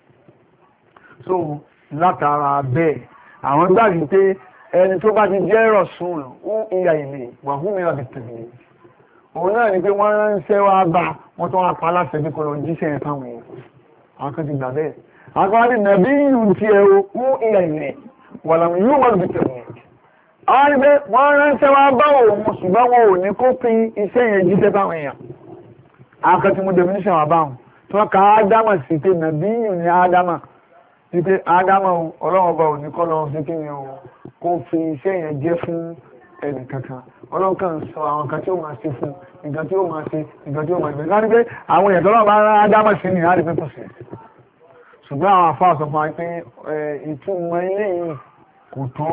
so látara bẹ́ẹ̀ àwọn gbàgbé pé ẹni tó bá ti jẹ́ rọ̀súlù ń ìyà ilé wàhún mìíràn ti tẹ̀lé òun náà ni pé wọ́n ránṣẹ́ wá bá wọ́n tó wá pa aláṣẹ bí kò lọ jíṣẹ́ ẹ̀ fáwọn èèyàn àwọn kan ti gbà bẹ́ẹ̀ àwọn kan wá ní nàbí yìí ti ẹ̀rọ ń ìyà ilé wà láwọn yóò wọ́n ti tẹ̀lé àwọn ni pé wọ́n ránṣẹ́ wá bá òun ṣùgbọ́n wọn ò ní kó fi iṣẹ́ yẹn jíṣẹ́ fáwọn èèyàn àwọn kan ti mú definition wà báwọn tí wọ́n ka ádámà sí pé nàbí yìí ni ádámà wípé ádámà ọlọ́run ọba ò ní kọ́ lọ sí kí ni o kó fi iṣẹ́ yẹn jẹ́ fún ẹnì kankan ọlọ́run kan sọ àwọn kan tí ó máa ṣe fún nǹkan tí ó máa ṣe nǹkan tí ó máa ṣe láti pé àwọn èèyàn tọ́lọ́ bá rán ádámà sí ni láti pé kò sí ṣùgbọ́n àwọn afá sọ fún wa pé ìtumọ̀ ilé yìí kò tó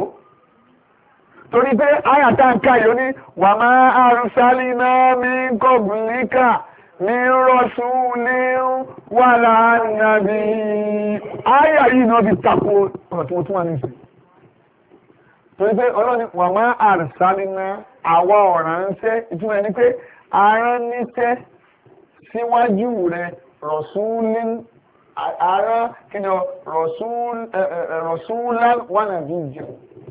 torí pé àyàtà ń ká yóò ní wà máa àrùsálí náà ní kọ̀bùlíkà ní rọ́súlé wà láàánábí ayà yìí náà fi tako ọ̀rọ̀ tí mo tún wà ní ìsìn torí pé ọlọ́ni wà máa àrùsálínà àwa ọ̀ránṣẹ́ ìtumọ̀ ẹni pé arán níṣẹ́ síwájú rẹ̀ rọ̀súlé arán kí ni rọ̀súlá wà nàbí jù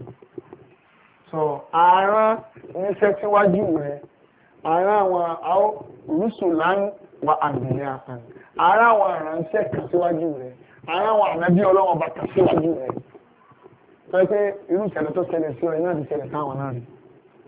so arán níṣẹ́ síwájú rẹ̀ ará àwọn rúsùlán wà àgbìlẹ̀ àpàn ará àwọn ìránṣẹ́ kan síwájú rẹ̀ ará àwọn ànábí ọlọ́wọ́ bá kan síwájú rẹ̀ tó pé irú ìṣẹ̀lẹ̀ tó ṣẹlẹ̀ sí ọ̀rẹ́ náà ti ṣẹlẹ̀ táwọn náà rí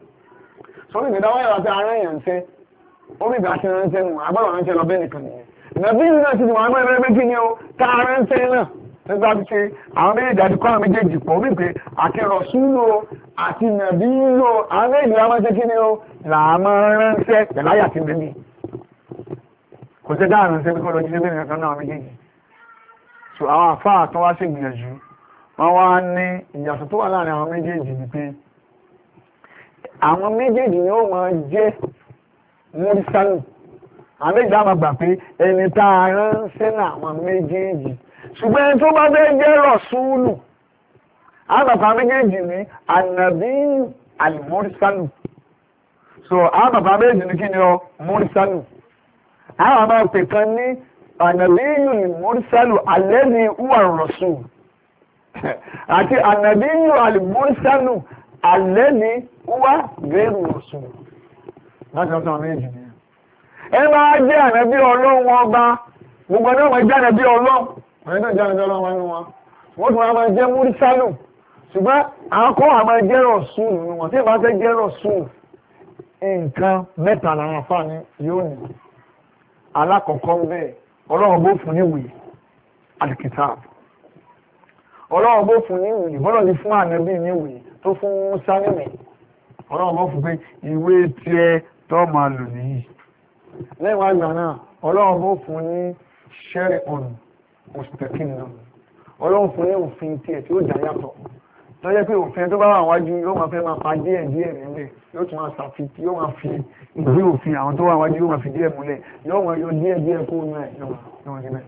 sórí ìgbédáwọ́ yàrá pé ará èèyàn ṣe ó bí ìgbà tí ránṣẹ́ nù agbọ́dọ̀ ránṣẹ́ lọ bẹ́ẹ̀ nìkan nìyẹn nàbí yìí náà ti wà ní ẹgbẹ́ méjì ni ó tààrà ń tẹ́ náà nígbà tí ṣe àwọn méjèèjì àti kọ́ àwọn méjèèjì pọ̀ wípé àti rọ̀súlò àti nàbí lò àwọn méjèèjì láwọn ṣe kí ni ó làámọ́ ránṣẹ́ pẹ̀láyà ti bẹ́ẹ̀ ni kò ṣe dáàrùn ṣe pé kọ́ lọ jíṣẹ́ bẹ́ẹ̀ nìkan náà méjèèjì so àwọn àfáà tó wá sí ìgbìyànjú wọ́n wá ní ìyàtọ̀ tó wà láàrin àwọn méjèèjì ni pé àwọn méjèèjì ni ó máa jẹ́ mọ́rísánù àwọn méjèèjì á máa gbà pé ẹni tá a ránṣẹ́ làwọn méjèèjì ṣùgbọ́n ẹni tó bá fẹ́ jẹ́ rọ̀súùlù àwọn bàbá méjèèjì ní ànàbí àlùmọ́rísánù so àwọn bàbá méjèèjì ní kí ni ọ mọ́rísánù àwọn àmà pè kan ní ànàbí àlùmọ́rísánù alẹ́ni uwà rọ̀súùlù àti ànàbí àlùmọ́rísánù alẹ́ni uwà gẹ́rù rọ̀súùlù láti ọ̀sán méjì ni ẹ máa jẹ́ ànàbí ọlọ́run ọba gbogbo ẹni ọmọ jẹ́ ànàbí ọlọ́run wọ́n tó jẹ́ ànàbí ọlọ́run nínú wọn wọ́n tún máa jẹ́ múrísálù ṣùgbọ́n àwọn kan àmà jẹ́ rọ̀súùlù nínú wọn tí ìbá fẹ́ jẹ́ rọ̀súùlù nǹkan mẹ́ta làwọn afáàní yóò ní alákọ̀ọ́kọ́ bẹ́ẹ̀ ọlọ́run bó fún níwèé al-kitab ọlọ́run bó fún níwèé bọ́lọ̀ ní fún ànàbí níwèé tó fún Mùsá níwèé ọlọ́run bó fún pé ìwé tiẹ̀ tó máa lò nìyí lẹ́yìn wá gbà náà ọlọ́run bó fún ní ṣẹ́rẹ̀ ọ̀nà mustaqim náà ọlọ́run fún ní òfin tiẹ̀ tí ó dá yàtọ̀ tó jẹ́ pé òfin tó bá wà wájú yóò máa fẹ́ máa pa díẹ̀ díẹ̀ nílẹ̀ yóò tún máa ṣàfihàn yóò máa fi ìwé òfin àwọn tó wà wájú yóò máa fi díẹ̀ múlẹ̀ yóò máa yọ díẹ̀ díẹ̀ kó nù ẹ̀ yóò máa díẹ̀.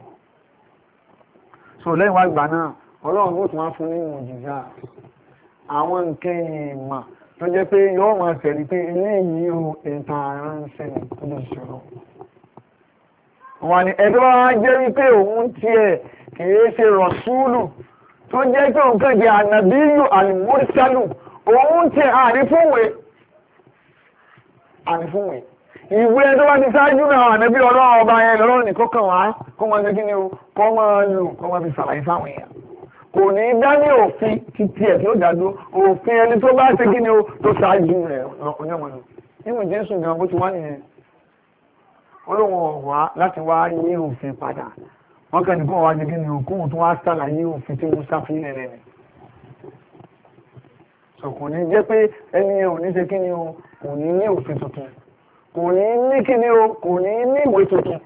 so lẹ́yìn wá gbà náà ọlọ́run bó tún wá fún ní mùjíza àwọn nǹkan ìmọ̀ tó jẹ́ pé yóò máa tẹ̀lé pé eléyìí o ẹ̀ta aránṣẹ́ ni tó lè ṣòro. wọ́n ní ẹ̀dọ́ wa jẹ́ wípé òun tiẹ̀ kìí ṣe rọ̀súùlù tó jẹ́ pé òun kàn jẹ́ ànàbíyù àlùmọ́sálù òun tiẹ̀ àrífúnwé ìwé ẹ̀dọ́ wa ti ṣáájú náà ànàbí ọlọ́run ọba yẹn lọ́rùn nìkan kàn wá kó máa ṣe kí ni o kó máa lò kó máa fi ṣàlàyé fáwọn èèyàn kò ní dá ní òfin títí ẹ̀ tí ó dádó òfin ẹni tó bá ṣe kí ni o tó ṣáájú rẹ̀ onímọ̀lú nínú Jésù gan bó ti wá nìyẹn olóhùn ọ̀wá láti wá yí òfin padà wọ́n kàn ní kó wá ṣe kí ni o kóhùn tó wá ṣàlàyé òfin tí mo ṣàfihàn rẹ̀ ni so kò ní jẹ́ pé ẹni ò ní ṣe kí ni o kò ní ní òfin tuntun kò ní ní kí ni o kò ní ní ìwé tuntun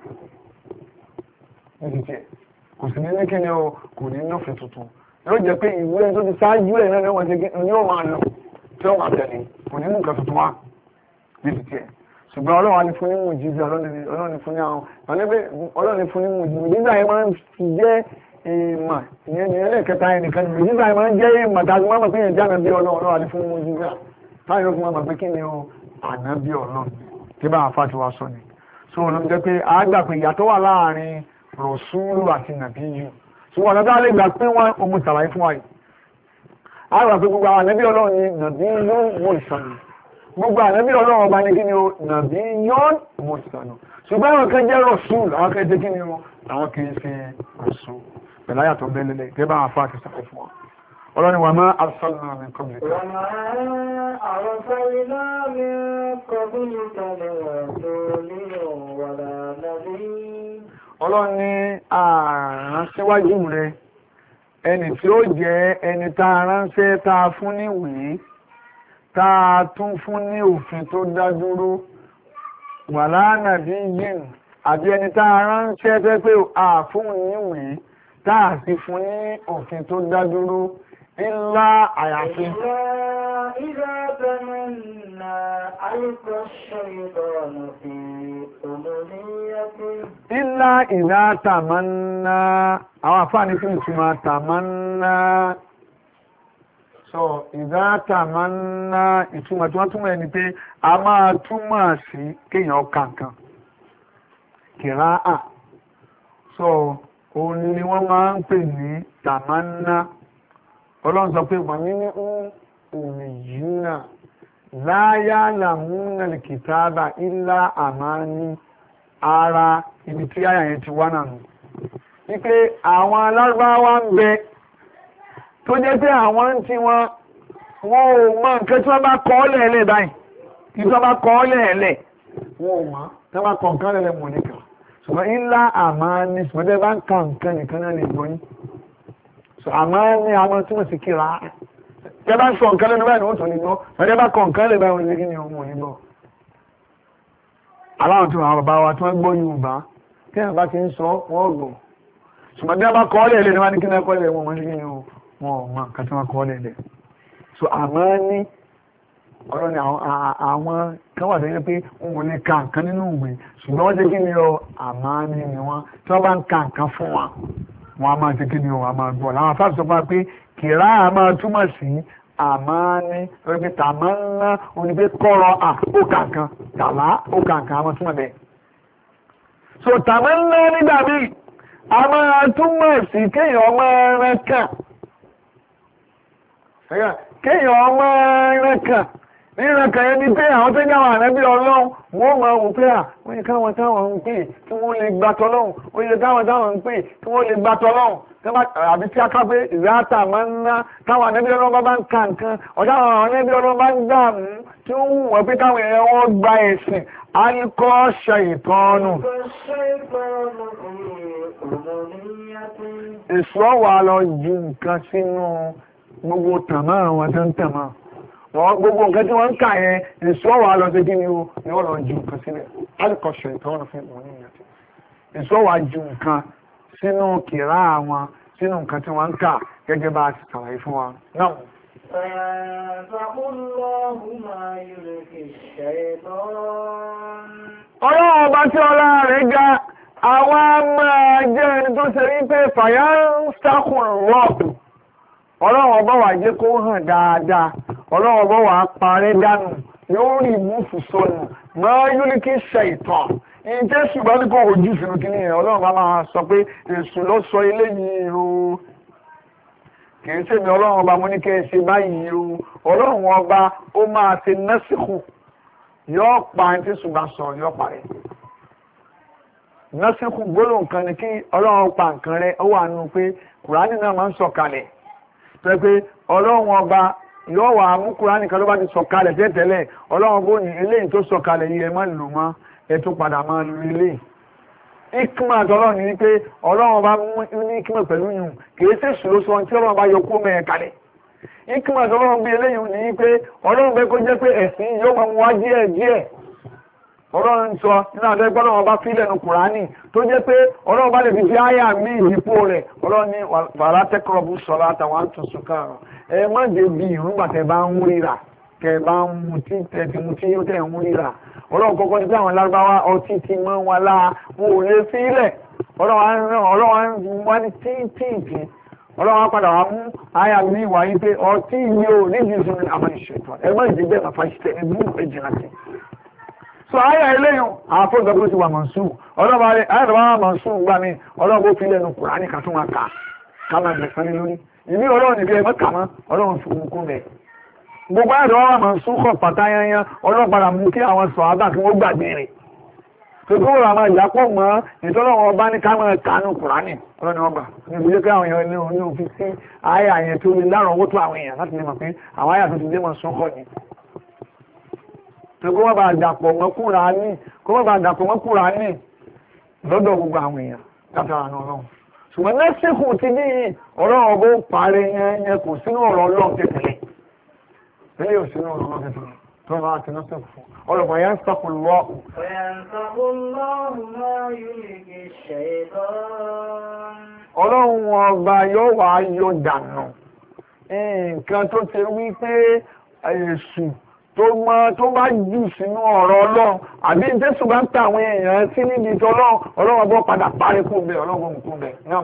níbi tiẹ̀ kò sì ní kí ni o kò ní ní òfin tuntun yóò jẹ́ pé ìwé ẹni tó ti ṣáájú ẹ̀ náà ni ó máa lò tí ó máa tẹ̀lé kò ní mú nǹkan tuntun wá níbi tiẹ̀ ṣùgbọ́n ọlọ́run ní fún ní mùjíza ọlọ́run ní fún ní àwọn ọlọ́run ní fún ní mùjíza yẹn máa ń fi jẹ́ ìmọ̀ ìyẹn ní ẹlẹ́kẹta ẹnìkan mùjíza yẹn máa ń jẹ́ ìmọ̀ tàbí wọ́n mọ̀ pé yẹn jáde bí ọlọ́run ní fún mùjíza táyọ̀ yóò fún wọn pé kí ni o àná bí ọlọ́run tí bá àfa ti wá sọ ni so ọlọ́run jẹ́ pé àgbà pé ìyàtọ̀ wà láàrin rọ̀súlù àti nàbíyù ṣùgbọ́n ọ̀nà tó wà lè gbà pé wọ́n omi ṣàlàyé fún wa yìí àgbà pé gbogbo àwọn ànábì ọlọ́run ni nàbíyù mọ̀ọ́sánù gbogbo ànábì ọlọ́run ọba ní kí ni o nàbíyù mọ̀ọ́sánù ṣùgbọ́n àwọn kan jẹ́ rọ̀súlù àwọn kan jẹ́ kí ni o àwọn kì í ṣe rọ̀súlù pẹ̀lú àyàtọ̀ bẹ́lẹ́lẹ́ gẹ́gẹ́ bá àwọn afá àti ṣàlàyé fún wa ọlọ́ni wà máa arsalna min qablika ọlọ́run ní ààrán síwájú rẹ̀ ẹni tí ó jẹ́ ẹni tá a ránṣẹ́ tá a fún níwèé tá a tún fún ní òfin tó dá dúró wà lánàá bí yìí àbí ẹni tá a ránṣẹ́ tẹ́ pé a fún níwèé tá a sì fún ní òfin tó dá dúró ńlá àyàfi. إذا تمنى ألقى الشيطان في أمنيته إلا إذا تمنى àwọn àfáàní kí ni túmọ̀ tàmánà so ìdá tàmánà ìtumọ̀ tí wọ́n túmọ̀ ẹni pé a máa túmọ̀ sí kéèyàn kankan kìráà so òun ni wọ́n máa ń pè ní tàmánà ọlọ́run sọ pé wọ́n ní òmìnira láyá làmúnà kìtàbà ìlà àmání ara ibi tí àyà yẹn ti wá náà nù wípé àwọn alárúbáwá ń bẹ tó jẹ́ pé àwọn tí wọ́n ò mọ̀ nǹkan tí wọ́n bá kọ́ lẹ́ẹ̀lẹ́ báyìí tí wọ́n bá kọ́ lẹ́ẹ̀lẹ́ wọn ò mọ̀ tí wọ́n bá kọ́ nǹkan lẹ́ẹ̀lẹ́ mọ̀ nìkan ṣùgbọ́n ilá àmáni ṣùgbọ́n tẹ́ bá ń ka nǹkan nìkan náà lè gbọ́ yín so àmáni àmọ́ túmọ̀ sí kíra tẹ́ bá ń sọ nǹkan lẹ́nu báyìí ni wọ́n tún ní gbọ́ tẹ́ bá kọ nǹkan lè báyìí wọ́n ní kí ni òun ò ní gbọ́ aláwọn tó àwọn bàbá wa tí wọ́n gbọ́ Yorùbá tí wọ́n bá ti ń sọ wọ́n gbọ́ ṣùgbọ́n bí wọ́n bá kọ́ lẹ̀ lẹ́nu wá ní kí wọ́n kọ́ lẹ̀ wọ́n mọ́ ní kí ni wọ́n mọ̀ nǹkan tí wọ́n kọ́ lẹ̀ lẹ̀ so àmáni ọ̀rọ̀ ni àwọn kan wà tẹ́lẹ̀ pé wọn ò lè ka nǹkan nínú ìwé ṣùgbọ́n wọ́n ṣe kí ni ọ àmáni ni wọ́n tí wọ́n bá ń ka nǹkan fún wa wọ́n á máa ṣe kí ni ọ a máa gbọ́ làwọn afáàfin sọ fún wa pé kìrá a máa túmọ̀ sí àmáni lórí pé tàmá ńlá òní pé kọ́rọ̀ ó kà nǹkan tàlá ó kà nǹkan a máa túmọ̀ bẹ́ẹ̀. so tàmá ńlá nígbà míì a máa túmọ̀ sí kéèyàn máa rán kàn kéèyàn máa rán kàn níran kan yẹn ni pé àwọn tó jáwà ànábì Ọlọ́run wọ́n máa wò pé wọ́n yẹ káwọn táwọn ń pè kí wọ́n lè gbà tọ́lọ́run ó yẹ káwọn táwọn ń pè kí wọ́n lè gbà tọ́lọ́run àbí tí a ká pé ìrántà máa ń ná táwọn ànábì Ọlọ́run bá ń ka nǹkan ọ̀dá àwọn ànábì Ọlọ́run bá ń gbà mú tí ó wù wọ́n pé káwọn èèyàn wọ́n gba ẹ̀sìn alukọ́ ṣàìtọ́nù èso ọ̀wà lọ ju nǹkan sínú gbogbo tàmá àwọn tó ń tàmá wọ́n gbogbo nǹkan tí wọ́n ń kà yẹn ìṣọ́wà lọ sí kí ni ó ní wọ́n lọ ju nǹkan sílẹ̀ alìkọ̀ṣọ̀ ìtọ́nà fún ìwọ̀n ní ìyàtọ̀ ìṣọ́wà ju nǹkan sínú kìrá àwọn sínú nǹkan tí wọ́n ń kà gẹ́gẹ́ bá a ti ṣàlàyé fún wa náà. ọlọ́run ọba tí ọlá rẹ̀ ga àwọn máa jẹ́ ẹni tó ṣe wípé fàyà ń sákùn rọ́ọ̀bù ọlọ́run ọba wà jẹ́ kó hàn dáadáa ọlọ́run ọba wà parẹ́ dànù yóò rí ìmúfù sọnù máa yúlí kí ṣe ìtàn ìjẹ́ ṣùgbọ́n ní kò ojú ìfìlú kí ní ọlọ́run bá máa sọ pé èṣù ló sọ ilé yìí o kìí ṣe mi ọlọ́run ọba mo ní kí ẹ ṣe báyìí o ọlọ́run ọba ó máa ṣe násìkò yóò pa ẹni tí ṣùgbọ́n sọ yóò parẹ́ násìkò gbólóhùn kan ni kí ọlọ́run pa nǹkan rẹ ó wà nù pé Kùránì náà máa ń sọ kalẹ̀ pé ọlọ́run ọba yóò wà mú Kùránì kan ló bá ti sọ̀kalẹ̀ tẹ́tẹ́lẹ̀ ọlọ́run bó ní eléyìí tó sọ̀kalẹ̀ yìí ẹ má lò mọ́ ẹ tó padà máa lu ilé ikma àtọ́lọ́run ní pé ọlọ́run bá mú ní ikma pẹ̀lú yùn kìí ṣe ṣòro sọ tí ọlọ́run bá yọ kó mẹ́ẹ̀ kalẹ̀ ikma àtọ́lọ́run bí eléyìí ní pé ọlọ́run bẹ́ kó jẹ́ pé ẹ̀sìn yóò máa mú wá díẹ̀ díẹ̀ ọlọ́run sọ nínú àti ẹgbẹ́ ọlọ́run bá fi lẹ́nu Kùránì tó jẹ́ pé ọlọ́run bá lè fi áyà mí ìdípò rẹ̀ ọlọ́run ní wàrà tẹ́kọ̀rọ̀bù sọ̀rọ̀ àtàwọn àtúnṣe kan ẹ má dé bí ìrúgbà tẹ bá ń ríra tẹ bá ń mutí tẹ ti mutí yóò tẹ ń ríra ọlọ́run kọ́kọ́ ní pé àwọn lárúbáwá ọtí ti mọ́ wọn láà wọn ò lè fílẹ̀ ọlọ́run wá ní tíìtì ọlọ́run á padà wá mú àyà mi wà yí pé ọtí yìí ò nídìí ìsinmi àmọ́ ìṣètò ẹ má ìdí bẹ́ẹ̀ bàfà ṣiṣẹ́ ẹ mú ìjìnlá sí so àyà eléyìn àwọn fọ́nà tó ti wà mọ̀nsú ọlọ́run wà mọ̀nsú gbà mí ọlọ́run kó fi lẹ́nu Kùránì kan tó wà ká máa bẹ̀rẹ̀ sani lórí ìní ọlọ́run níbi ẹ̀mọ́ kàmọ́ ọlọ́run fi kún bẹ̀. gbogbo àdó ọ̀rọ̀ máa ń súnkọ̀ pàtàyányán ọlọ́run padà mú kí àwọn sọ̀ ábà kí wọ́n gbàgbé rẹ̀. tó kó wọ́n máa yàpọ̀ mọ́ ìtọ́lọ́wọ́ ọba ní ká máa kánú Kùránì ọlọ́run ọgbà níbi jẹ́ pé àwọn èèyàn ní òfin sí àyà yẹn tó lè lárọ̀ owó tó àwọn èèyàn láti lè mọ̀ pé àwọn àyà tó ti dé mọ̀ súnkọ̀ ni. tó kó wọ́n bá dàpọ̀ mọ́ Kùránì lọ́dọ̀ gbogbo àwọn èèyàn látara náà ọlọ́run ṣùgbọ́n lẹ́sìnkù ti ní ọ̀rọ̀ ọgbọ́ parí yẹn kò sínú ọ̀rọ̀ ọlọ́run tẹ́tẹ̀lẹ̀ ilé ò sínú ọ̀rọ̀ ọlọ́run tẹ́tẹ̀lẹ̀ tó máa ti náà sẹ́kù fún ọlọ́pàá yẹn ń sọ́kù lọ́ ọlọ́run ọba yóò wá yọ dànù nǹkan tó ti wí pé èṣù tó bá jù sínú ọ̀rọ̀ ọlọ́run àbí jésù bá ń ta àwọn èèyàn sí níbi tí ọlọ́run ọgbọ́n padà parí kún bẹ́ẹ̀ ọlọ́run kún bẹ́ẹ̀ náà.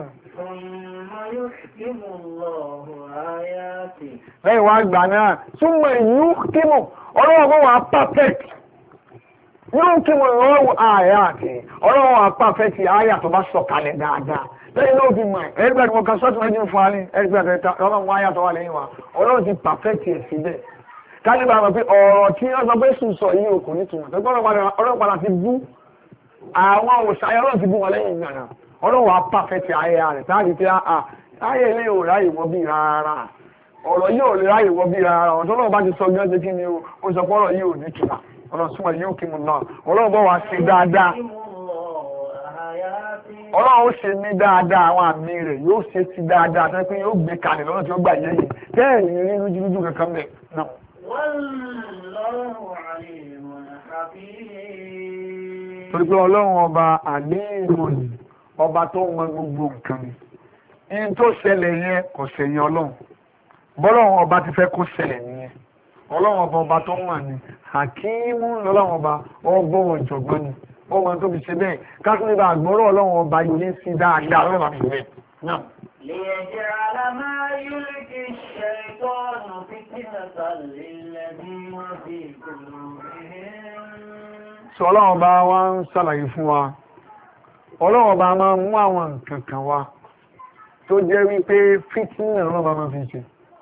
lẹ́yìn wá gbà náà súnmọ́ ìlú kímù ọlọ́run ọgbọ́n wà perfect yóò kímù lọ́wọ́ ààyè àti ọlọ́run wà perfect ààyè tó bá sọ̀kalẹ̀ dáadáa lẹ́yìn náà fi mọ̀ ẹgbẹ́ mo kan sọ́tún ẹjú fún wa ní ẹgbẹ́ ọlọ́run wáyà tó wà lẹ́yìn wa ọlọ́run ti perfect ẹ̀ síbẹ̀ kálíbà mọ̀ pé ọ̀rọ̀ tí wọ́n sọ pé sùn sọ yìí ò kò ní túmọ̀ tó gbọ́dọ̀ ọlọ́pàá ti bú àwọn òṣàyẹ ọlọ́run ti bú wọn lẹ́yìn ìgbà náà ọlọ́run wà pàfẹ́tì ayé rẹ̀ táàbí pé ayé ilé ò ráyè wọ́ bí rárá ọ̀rọ̀ yìí ò lè ráyè wọ́ bí rárá ọ̀rọ̀ tó lọ́wọ́ bá ti sọ bí wọ́n ṣe kí ni ó sọ pé ọ̀rọ̀ yìí ò ní túmọ̀ ọlọ́run súnmọ́ yìí ó kí mu náà ọlọ́run bọ́ wá sí dáadáa ọlọ́run ó ṣe ní dáadáa àwọn àmì rẹ̀ yóò ṣe sí dáadáa tó pé yóò gbé kalẹ̀ lọ́nà tí ó gbà yẹ́ yìí bẹ́ẹ̀ ni rí rújúrújú kankan bẹ̀ náà. torí pé ọlọ́run ọba àlímọ̀ ni ọba tó mọ gbogbo nǹkan ni in tó ṣẹlẹ̀ yẹn kò ṣẹ̀yìn ọlọ́run bọ́lọ́run ọba ti fẹ́ kó ṣẹlẹ̀ nìyẹn ọlọ́run ọba tó mọ̀ ni hakimu lọ́lọ́run ọba ọgbọ́n ọ̀jọ̀gbọ́n ni ó máa tó fi ṣe bẹ́ẹ̀ káàkiri bá àgbọ̀rọ̀ ọlọ́run ọba yìí sí dáadáa lọ́wọ́ bá fi ṣe bẹ́ẹ̀ náà. ليجعل ما يلقي الشيطان فتنة للذين في قلوبهم. sọ ọlọ́run ọba wa ń ṣàlàyé fún wa ọlọ́run ọba máa mú àwọn nǹkan kan wá tó jẹ́ wípé fítínà ọlọ́run ọba máa fi ṣe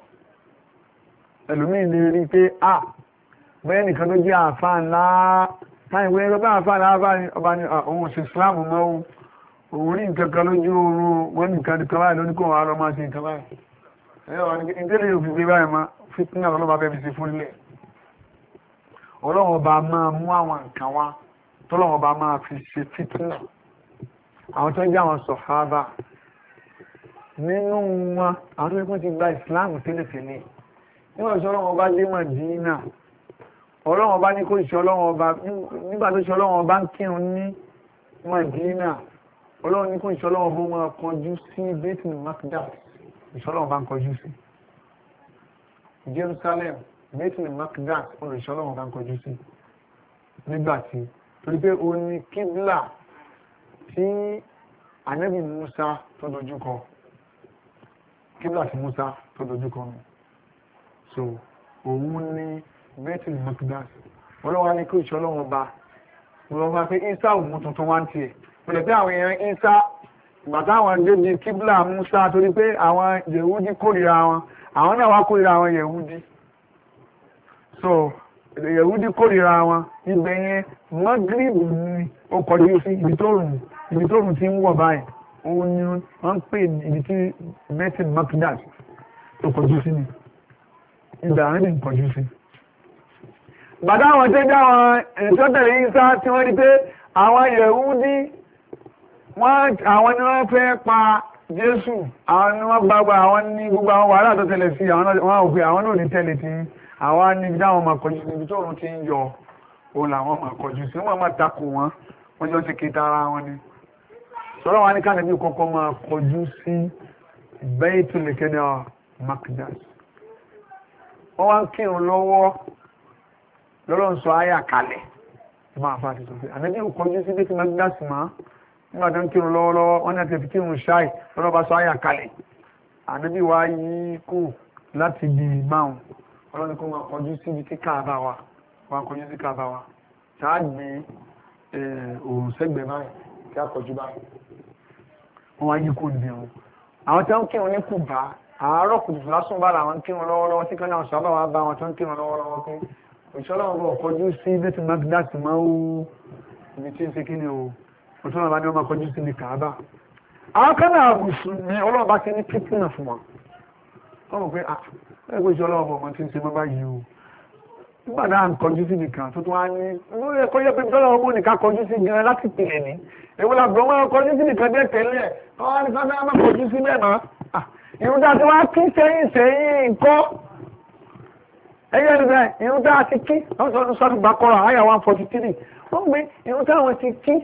ẹlòmíì lè rí pé bẹ́ẹ̀ nìkan tó jẹ́ àáfàá ńlá táyì wọ́n ẹgbẹ́ àáfàá ńlá ọba ní òun ṣe Islam mọ́ òun rí nǹkan kan lójú oorun wọ́n nìkan nìkan báyìí lóní kó wọn á lọ máa ṣe nǹkan báyìí ẹ̀yọ́ wọn ní ìdílé yóò fi gbé báyìí máa fítínà ọlọ́run ọba fẹ́ fi ṣe fún ilẹ̀ ọlọ́run ọba máa mú àwọn nǹkan wá tọ́lọ́run ọba máa fi ṣe fítínà àwọn tó ń jẹ́ àwọn sọ̀hábà nínú wọn àwọn tó ń pín ti gba ìsìláàmù tẹ́lẹ̀tẹ́lẹ̀ nígbà tí ọlọ́run ọba dé Mádínà ọlọ́run ọba ní kó ìṣẹ́ ọlọ́run ọba nígbà tó ṣe ọlọ́run ọba ń kírun ní Mádínà ọlọ́run ní kó ìṣẹ́ ọlọ́run ọba máa kọjú sí Baitul Maqdis ìṣẹ́ ọlọ́run ọba ń kọjú sí Jerusalem Baitul Maqdis olùṣẹ́ ọlọ́run ọba ń kọjú sí nígbà tí torí pé ó ní kíbla tí Ànábì Musa tó dojúkọ kíbla tí Musa tó dojúkọ nù so òun ní Baitul Maqdis ọlọ́wọ́ ní kí ìṣọ́ ọlọ́wọ́ bá ọlọ́wọ́ pé Isa òun tuntun wá ń tiẹ̀ pẹ̀lẹ̀ pé àwọn èèyàn Isa ìgbàtà àwọn débi kíbla Musa torí pé àwọn Yehudi kórìíra wọn àwọn náà wá kórìíra àwọn Yehudi so Yehudi kórìíra wọn ibẹ̀ yẹn Maghrib ni ó kọjú sí ibi tó rùn tí ń wọ̀ báyìí òun ni wọ́n ń pè ibi tí Baitul Maqdis tó kọjú sí ni ìgbà àwọn ènìyàn kọjú sí bàtà àwọn tó jẹ́ àwọn ìṣọ́tẹ̀lẹ̀ Ìsá tí wọ́n rí pé àwọn Yẹhudi àwọn ni wọ́n fẹ́ pa Jésù àwọn ni wọ́n gbàgbà àwọn ní gbogbo àwọn wàhálà tó tẹ̀lẹ̀ sí àwọn òfin àwọn náà ní tẹ̀lẹ̀ tí àwọn níbi táwọn máa kọjú sí ibi tó rùn ti ń yọ òun làwọn máa kọjú sí wọ́n máa takò wọ́n jọ ti kéta ara wọn ni sọ́rọ̀ wọn ní káàkiri bí kọ́kọ́ máa kọjú sí Baitul Maqdis wọ́n wá ń kírun lọ́wọ́ lọ́rọ̀ sọ ayà kalẹ̀ máa fà ti sọ pé ànábì ò kọjú sí Baitul Maqdis máa nígbà tó ń kírun lọ́wọ́lọ́wọ́ wọ́n ní àti fi kírun ṣáì lọ́rọ̀ bá sọ ayà kalẹ̀ ànábì wá yí kù láti di máhùn ọlọ́ni kó máa kọjú sí ibi tí Káàbà wà wọ́n kọjú sí Káàbà wà ṣáàgbé òòrùn sẹ́gbẹ̀ẹ́ báyìí kí á kọjú báyìí wọ́n wá yí kù níbi wọn àwọn tó ń kírun ní Kùbá àárọ̀ kùtù lásùn bá làwọn kírun lọ́wọ́lọ́wọ́ tí kan náà sábà wá bá wọn tó ń kírun lọ́wọ́lọ́wọ́ pé òṣìṣọ́lọ́wọ́ bọ̀ kọjú sí Baitul Maqdis máa ń ibi tí ń ṣe kí ni o òṣìṣọ́lọ́wọ́ bá ní wọ́n máa kọjú sí ní Káàbà àwọn kan náà Mùsùlùmí Ọlọ́run bá ti ní pípínà fún wọn wọ́n mọ̀ pé ẹgbẹ́ ìṣọ́lọ́wọ́ bọ̀ wọ́n ti ń ṣe mọ́ báyìí o nígbà náà ń kọjú sí nìkan tó tún wá ní ẹ̀kọ́ yẹ pé ìṣọ́lọ́wọ́ bọ̀ nìkan kọjú sí gan láti pìlẹ̀ ní èwo la bọ̀ wọ́n kọjú sí nìkan dé tẹ́lẹ̀ wọ́n ní sábẹ́ máa kọjú sí bẹ́ẹ̀ náà ìrún tá a ti wá kí sẹ́yìn nǹkan ẹgbẹ́ ẹgbẹ́ ìrún tá a ti kí sọ́dún Baqara àyà 143 wọ́n gbé ìrún tá àwọn ti kí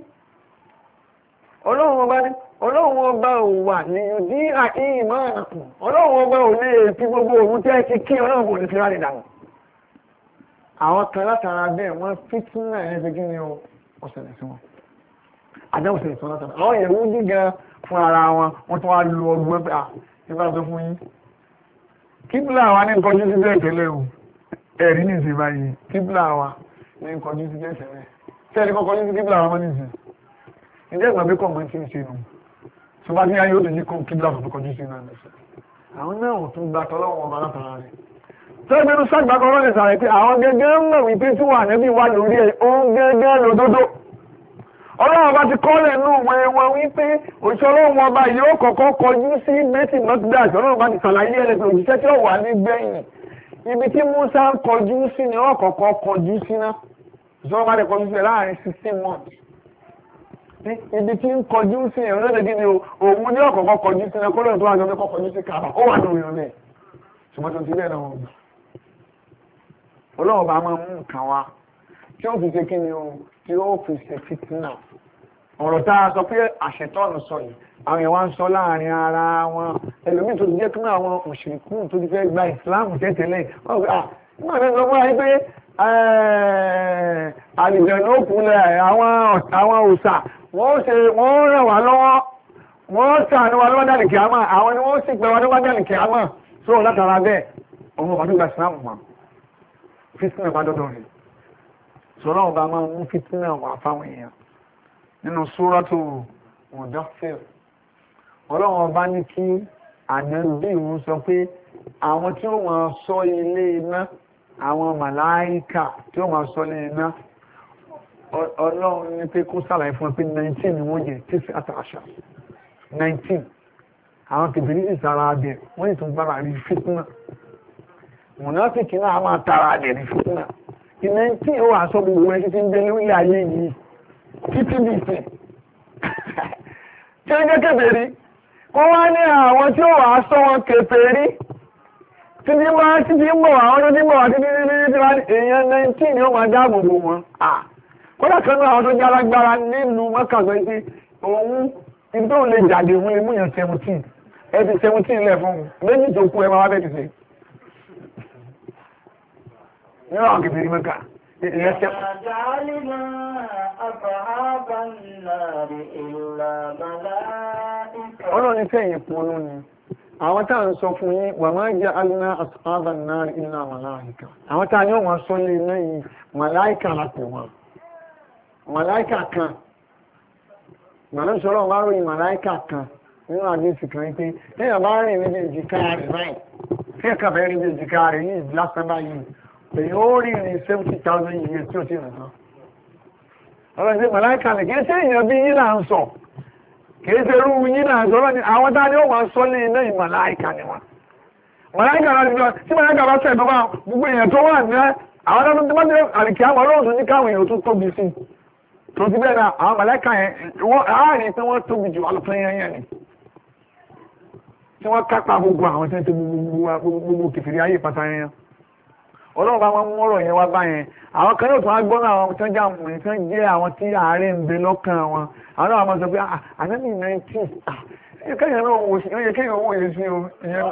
ọlọ́run ọba ò wà ní ìdí àìyímọ̀ àkùn ọlọ́run ọba ò lè fi gbogbo òun tẹ́ ti kí ọlọ́run kò lè fi ráre dànù àwọn kan látara bẹ́ẹ̀ wọ́n fítínà ẹ̀ fi kí ni ó ṣẹlẹ̀ sí wọn àdáwò ṣẹlẹ̀ sí wọn látara àwọn ìyẹ̀wò gíga fún ara wọn wọ́n tún wá lu ọgbọ́n pé nígbà tó fún yín kíbùlà wa ní kọjú sí bẹ́ẹ̀ tẹ́lẹ̀ o ẹ̀rí ní ìsìn báyìí kíbùlà wa ní kọjú sí bẹ́ẹ̀ tẹ́lẹ̀ tẹ́lẹ̀ kọ́ kọjú sí kíbùlà wa mọ́ nìsín ìjẹ́ ìgbà bí kọ̀ọ̀mọ́ tí ń ṣe nù tó bá ní ayé ó lè ní kíbùlà tó kọjú sí náà nìsín àwọn náà ò tún gba tọ́lọ́wọ́ ọba látara rẹ̀ tẹ́lẹ̀ bí sàgbà kan lọ́lẹ̀ sàrẹ̀ pé àwọn gẹ́gẹ́ ń mọ̀ wípé tí wà nẹ́bí wà lórí ẹ̀ ó ń gẹ́gẹ́ lòdòdó ọlọ́run bá ti kọ́lẹ̀ ní òwe wọn wípé òṣìṣẹ́ ọlọ́run ọba yóò kọ́kọ́ kọjú sí Baitul Maqdis ọlọ́run bá ti sàlàyé ẹlẹ́sìn òṣìṣẹ́ tí ó wà ní gbẹ̀yìn ibi tí Musa ń kọjú sí ni wọ́n kọ́kọ́ kọjú sí náà ìṣọ́run bá ti kọjú sí láàrin 16 months ibi tí ń kọjú sí ẹ̀rọ lẹ́dẹ̀ gíní òun ní ọ̀kọ̀ọ̀kọ̀ kọjú sí ẹ̀kọ́ lọ́dọ̀ tó wà jọ kọjú sí kàbà ó wà nínú ìrìn rẹ̀ ṣùgbọ́n tó ti bẹ́ẹ̀ náà wọ́n gbà ọlọ́run bá máa mú nǹkan wá tí ó fi ṣe kí ni o tí ó fi ṣe fìtínà ọ̀rọ̀ tá a sọ pé àṣetọ́nù sọ yìí àwọn èèyàn wá ń sọ láàrin ara wọn ẹlòmíì tó ti jẹ́ kí àwọn òṣèlú tó ti fẹ́ gba ìsìláàmù tẹ́tẹ́lẹ̀ wọ́n gbé nígbà tó sọ fún wa pé àlìjẹ̀nù òkúlẹ̀ àwọn òòṣà wọ́n ràn wá lọ́wọ́ wọ́n ṣàánú wa lọ́wọ́ dálì kìámà àwọn ni wọ́n sì pẹ́ wa lọ́wọ́ dálì kìámà tó látara bẹ́ẹ̀ ọmọ bàtú gba ìsìláàmù mọ́ fìtínà bá dọ́dọ̀ rẹ̀ sọ̀rọ̀ ọba máa mú fìtínà wà fáwọn èèyàn nínú súrátù Mudaththir ọlọ́run ọba ní kí ànábì òun sọ pé àwọn tí ó máa ṣọ́ ilé iná àwọn màláíkà tí ó máa ṣọ́ ilé iná ọlọ́run ní pé kó sàlàyé fún ẹ pé 19 ni wọ́n jẹ́ tí sí àtàṣà 19 àwọn kìbìrì sì sára adẹ wọ́n sì tún bára rí fìtínà mùnáfíkì náà máa tara adẹ rí fìtínà 19 ó wà sọ gbogbo ẹ títí ń bẹ lórí ayé yìí títí bí ìsìn tí ó jẹ́ kèfèrí kó wá ní àwọn tí ó wà sọ wọn kèfèrí títí máa títí ń bọ̀ àwọn tó ti ń bọ̀ wá títí tí wá ní èèyàn 19 ni ó máa dáàbò bò wọn kódà kan náà àwọn tó jẹ́ alágbára nílùú mọ́kànlá sí òun ibi tó lè jáde òun lè múyàn 17 ẹ ti 17 lẹ̀ fún méjì tó kú ẹ máa wá bẹ́ẹ̀ ti ṣe nínú àwọn kèfèrí mẹ́ka ọlọ́run ní fẹ́ ìpolú ni àwọn táà ń sọ fún yín wà máa jẹ́ alìná àbá náà iná màláìkà àwọn táà ní ọmọ sọ lè náà yìí màláìkà lápẹ̀ wọn màláìkà kan màlúù sọ́rọ̀ wá ròyìn màláìkà kan nínú àdéhùn kan pé lẹ́yìn bá rìn níbi ìjìká rẹ̀ báyìí fẹ́ kàfẹ́ níbi ìjìká rẹ̀ yìí lásán báyìí èyí ó rí ní 70,000 years tí ó ti rìn tán ọ̀rọ̀ ìdí màláìkà lè kìí ṣe èèyàn bí yín náà ń sọ kìí ṣe irú yín náà ń sọ lọ́ni àwọn tá ní ó wọ́n sọ ní iná ìmàláìkà ni wọn màláìkà láti lọ tí màláìkà bá sẹ̀ bá gbogbo èèyàn tó wà ní àwọn tó bá dé àlìkí àwọn ọlọ́run tó ní káwọn èèyàn tó tóbi sí tó ti bẹ́ẹ̀ náà àwọn màláìkà yẹn àárín pé wọ́n tóbi jù alùpùpù yẹn ni tí wọ́n kápá gbogbo àwọn tó ń tó gbogbo kìfìrí ayé pátá yẹn ọlọ́run bá wọn mú ọ̀rọ̀ yẹn wá báyẹn àwọn kan yóò tún wá gbọ́nà àwọn tó ń jà mọ̀ tó ń jẹ́ àwọn tí ààrẹ ń bẹ lọ́kàn wọn àwọn náà máa sọ pé ànábì 19 kéèyàn náà wò sí ó yẹ kéèyàn wò yẹ sí o ìyẹn.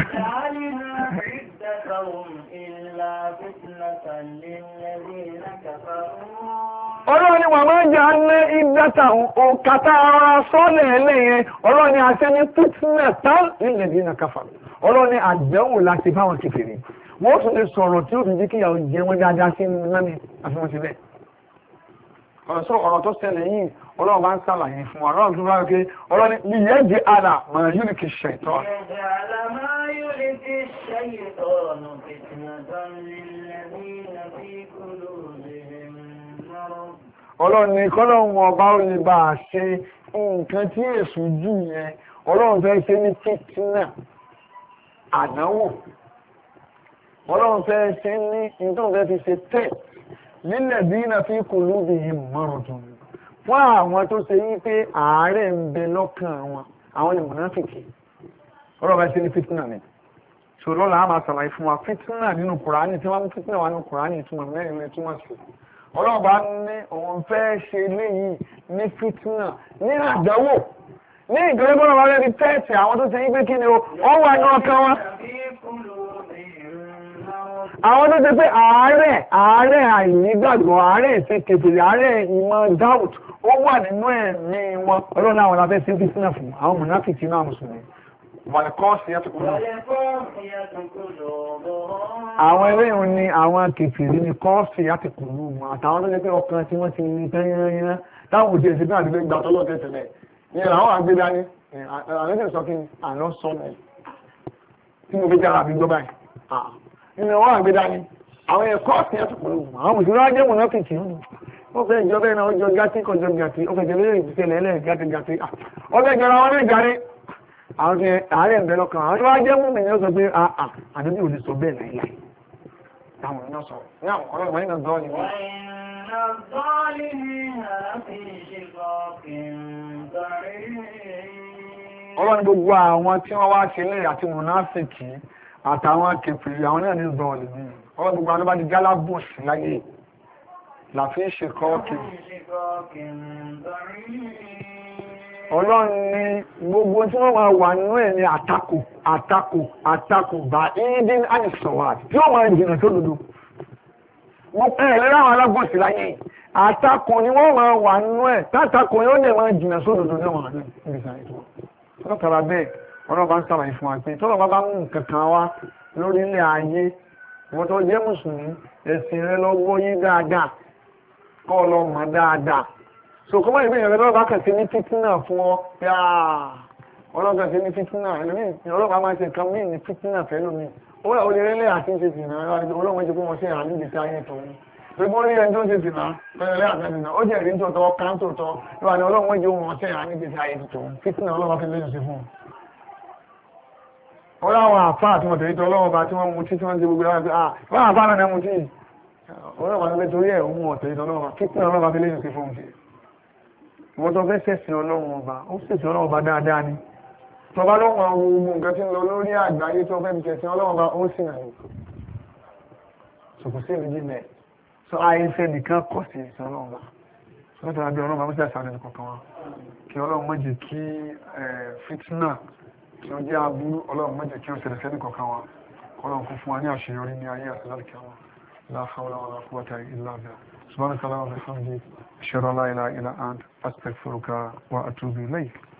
ọlọ́run ni wàá máa jẹ́ alẹ́ ìdáta òkàtà ara sọ́ọ̀lẹ̀ ẹlẹ́yẹn ọlọ́run ni àṣẹ ní fitna tán nílẹ̀ bí nà káfà ọlọ́run ni àdánwò láti fáwọn kèfèrí wọ́n tún lè sọ̀rọ̀ tí ó fi jí kíyàwó jẹ wọ́n dáadáa sí mẹ́rin àfihàn sílẹ̀ ọ̀rọ̀ tó ṣẹlẹ̀ yìí ọlọ́run bá ń sàlàyé fún ọlọ́run tó bá rẹ̀ ọlọ́run ní ìyẹ́ jẹ́ àlà máa yóò ní kí ṣẹ̀tọ́ ọlọ́run ní kọ́lọ́run ọba ó lè bá a ṣe nǹkan tí èṣù jù yẹn ọlọ́run fẹ́ ṣe ní fìtínà àdánwò ọlọ́run fẹ́ ṣe ní ìtọ́ fẹ́ fi ṣe tẹ́ nílẹ̀ bí iná fi kò lóbi yìí mọ́rọ̀dún fún àwọn tó ṣe yí pé ààrẹ ń bẹ lọ́kàn wọn àwọn ni mùnáfìkì ọlọ́run fẹ́ ṣe ní fìtínà ni ṣòro lọ́la á máa ṣàlàyé fún wa fìtínà nínú kùránì tí wọ́n mú fìtínà wà nínú kùránì ìtumọ̀ mẹ́rin rẹ̀ túmọ̀ sí ọlọ́run bá ní òun fẹ́ ṣe léyìí ní fìtínà ní àdánwò ní ìgbẹ́rẹ́ bọ́lá wa lẹ́ni tẹ́ẹ̀tì àwọn tó ṣe yí pé kí ni ó wà ní ọkàn wọn àwọn tó ṣe pé àárẹ̀ àìnígbàgbọ́ àárẹ̀ ìṣe kèfèrí àárẹ̀ ìmọ̀ doubt ó wà nínú ẹ̀mí wọn ọlọ́run àwọn aláfẹ́ sí fìtínà fún àwọn mùnáfíkì náà mùsùlùmí wàlẹ̀kọ́ọ̀sì yàtùkúrò àwọn eléyìí ni àwọn kèfèrí ní kọ́ọ̀sì yàtùkúrò wọn àtàwọn tó ṣe pé ọkàn tí wọ́n ti ní tẹ́yẹ́yẹ́ táwọn òjì èsì bí àdúgbò gbà tọ́lọ́ tẹ́tẹ̀lẹ̀ ní àwọn àgbéga ní àwọn sọ kí àná sọmọ tí mo fi jára àbí gbọ́ báyìí nínú wọn àgbéga ní àwọn ẹ̀kọ́ ọ̀sìn yàtùkúrò àwọn mùsùlùmí ajé mùnáfíkì ó fẹ́ ìjọba ẹ̀nà ọjọ́ gátí kọjọ gàtí ó fẹ́ jẹ́ lórí ìpìsẹ̀lẹ̀ ẹlẹ́ gàtí ọfẹ́ jọra wọn ní gàrí àwọn kẹ ààrẹ ń bẹ lọ́kàn àwọn tó wá jẹ́ múmi ní ó sọ pé àdúgbò ò lè sọ bẹ́ẹ̀ láìláì táwọn èèyàn sọ ní àwọn ọlọ́gbà nínú gbọ́ ni wọ́n. Ọlọ́run gbogbo àwọn tí wọ́n wá ṣe lè àti mùnáfìkì àtàwọn kèfèrí àwọn náà ní zọ́ọ̀lì ní ọlọ́run gbogbo àwọn bá di gálábùsì láyé làfí ṣe kọ́ọ̀kì. Ọlọ́run ní gbogbo tí wọ́n máa wà nínú ẹ̀ ní àtakò bá ìdín àìsọ̀wà tí wọ́n máa jìnà tó dodo. Ẹ̀rẹ́ àwọn alábùsì láyé àtakò ni wọ́n máa wà nínú ẹ̀ tátakò yóò lè máa jìnà sódodo ní ọmọ àdúgbò lọ́tara bẹ́ẹ̀ ọ̀rọ̀ bá ń sàlàyé fún wa pé tọ́lọ̀ bá mú nǹkan kan wá lórí ilẹ̀ ayé wọ́n tó jẹ́ mùsùlùmí ẹ̀sìn rẹ lọ́wọ́ yí dáadáa kọ́ lọ mọ̀ dáadáa so kọ́ mọ́ ìgbìyànjú lọ́wọ́ bá kàn sí ní fítínà fún ọ ọlọ́gàn sí ní fítínà ọlọ́pàá máa ṣe nǹkan míì ní fítínà fẹ́lómi ó rẹ̀ olèrèlé àti ṣe sìnà ọlọ́wọ́ jẹ́ pé wọ́n ṣe àní ìgbésí ayé tó ní gbogbo orí ẹni tó ń ṣe sìnà pẹ̀lẹ́ àtẹ́sìnà ó jẹ́ ìrìn tòótọ́ kan tòótọ́ lọ́wọ́ ni ọlọ́wọ́ jẹ́ wọ́n ṣe àní ìgbésí ayé tó fítínà ọlọ́wọ́ fi lẹ́yìn sí fún un ó láwọn àfáà tí wọ́n tẹ̀lé tó ọlọ́wọ́ bá tí wọ́n mú tí wọ́n ti gbogbo ẹ̀rọ wọ́n àfáà náà mú tí ọlọ́wọ́ ní torí ẹ̀ òun ọ̀tẹ̀lé tó ọlọ́wọ́ fítínà ọlọ́wọ́ fi lẹ́yìn sí fún un wọ́n tó fẹ́ sẹ̀sìn ọlọ́wọ́ ọba ó sẹ̀sìn ọlọ́wọ́ ọba dáadáa ni tọba lọ́wọ́ àwọn ohun nǹkan tí ń lọ lórí àgbáyé tó fẹ́ bí kẹsìn ọlọ́wọ́ bá ó sì rẹ̀ ṣòkò sí ìrìnjì mẹ́ sọ àìsẹ́ nìkan kọ̀ sí ìsìn ọlọ́wọ́ bá lọ́tọ̀ àbí ọlọ́wọ́ bá mọ́sí àṣà rẹ̀ kọ̀ọ̀kan wa kí ọlọ́wọ́ má jẹ́ kí fitna kí ó jẹ́ aburú ọlọ́wọ́ má jẹ́ kí ó ṣẹlẹ̀ sẹ́ni kọ̀ọ̀kan wa ọlọ́wọ́ kún fún wa ní àṣeyọrí ní ayé àti láti kíámà la hawla wala quwwata illa billah subhanaka allahumma wa bihamdika ashhadu an la ilaha illa anta astaghfiruka wa atubu ilayk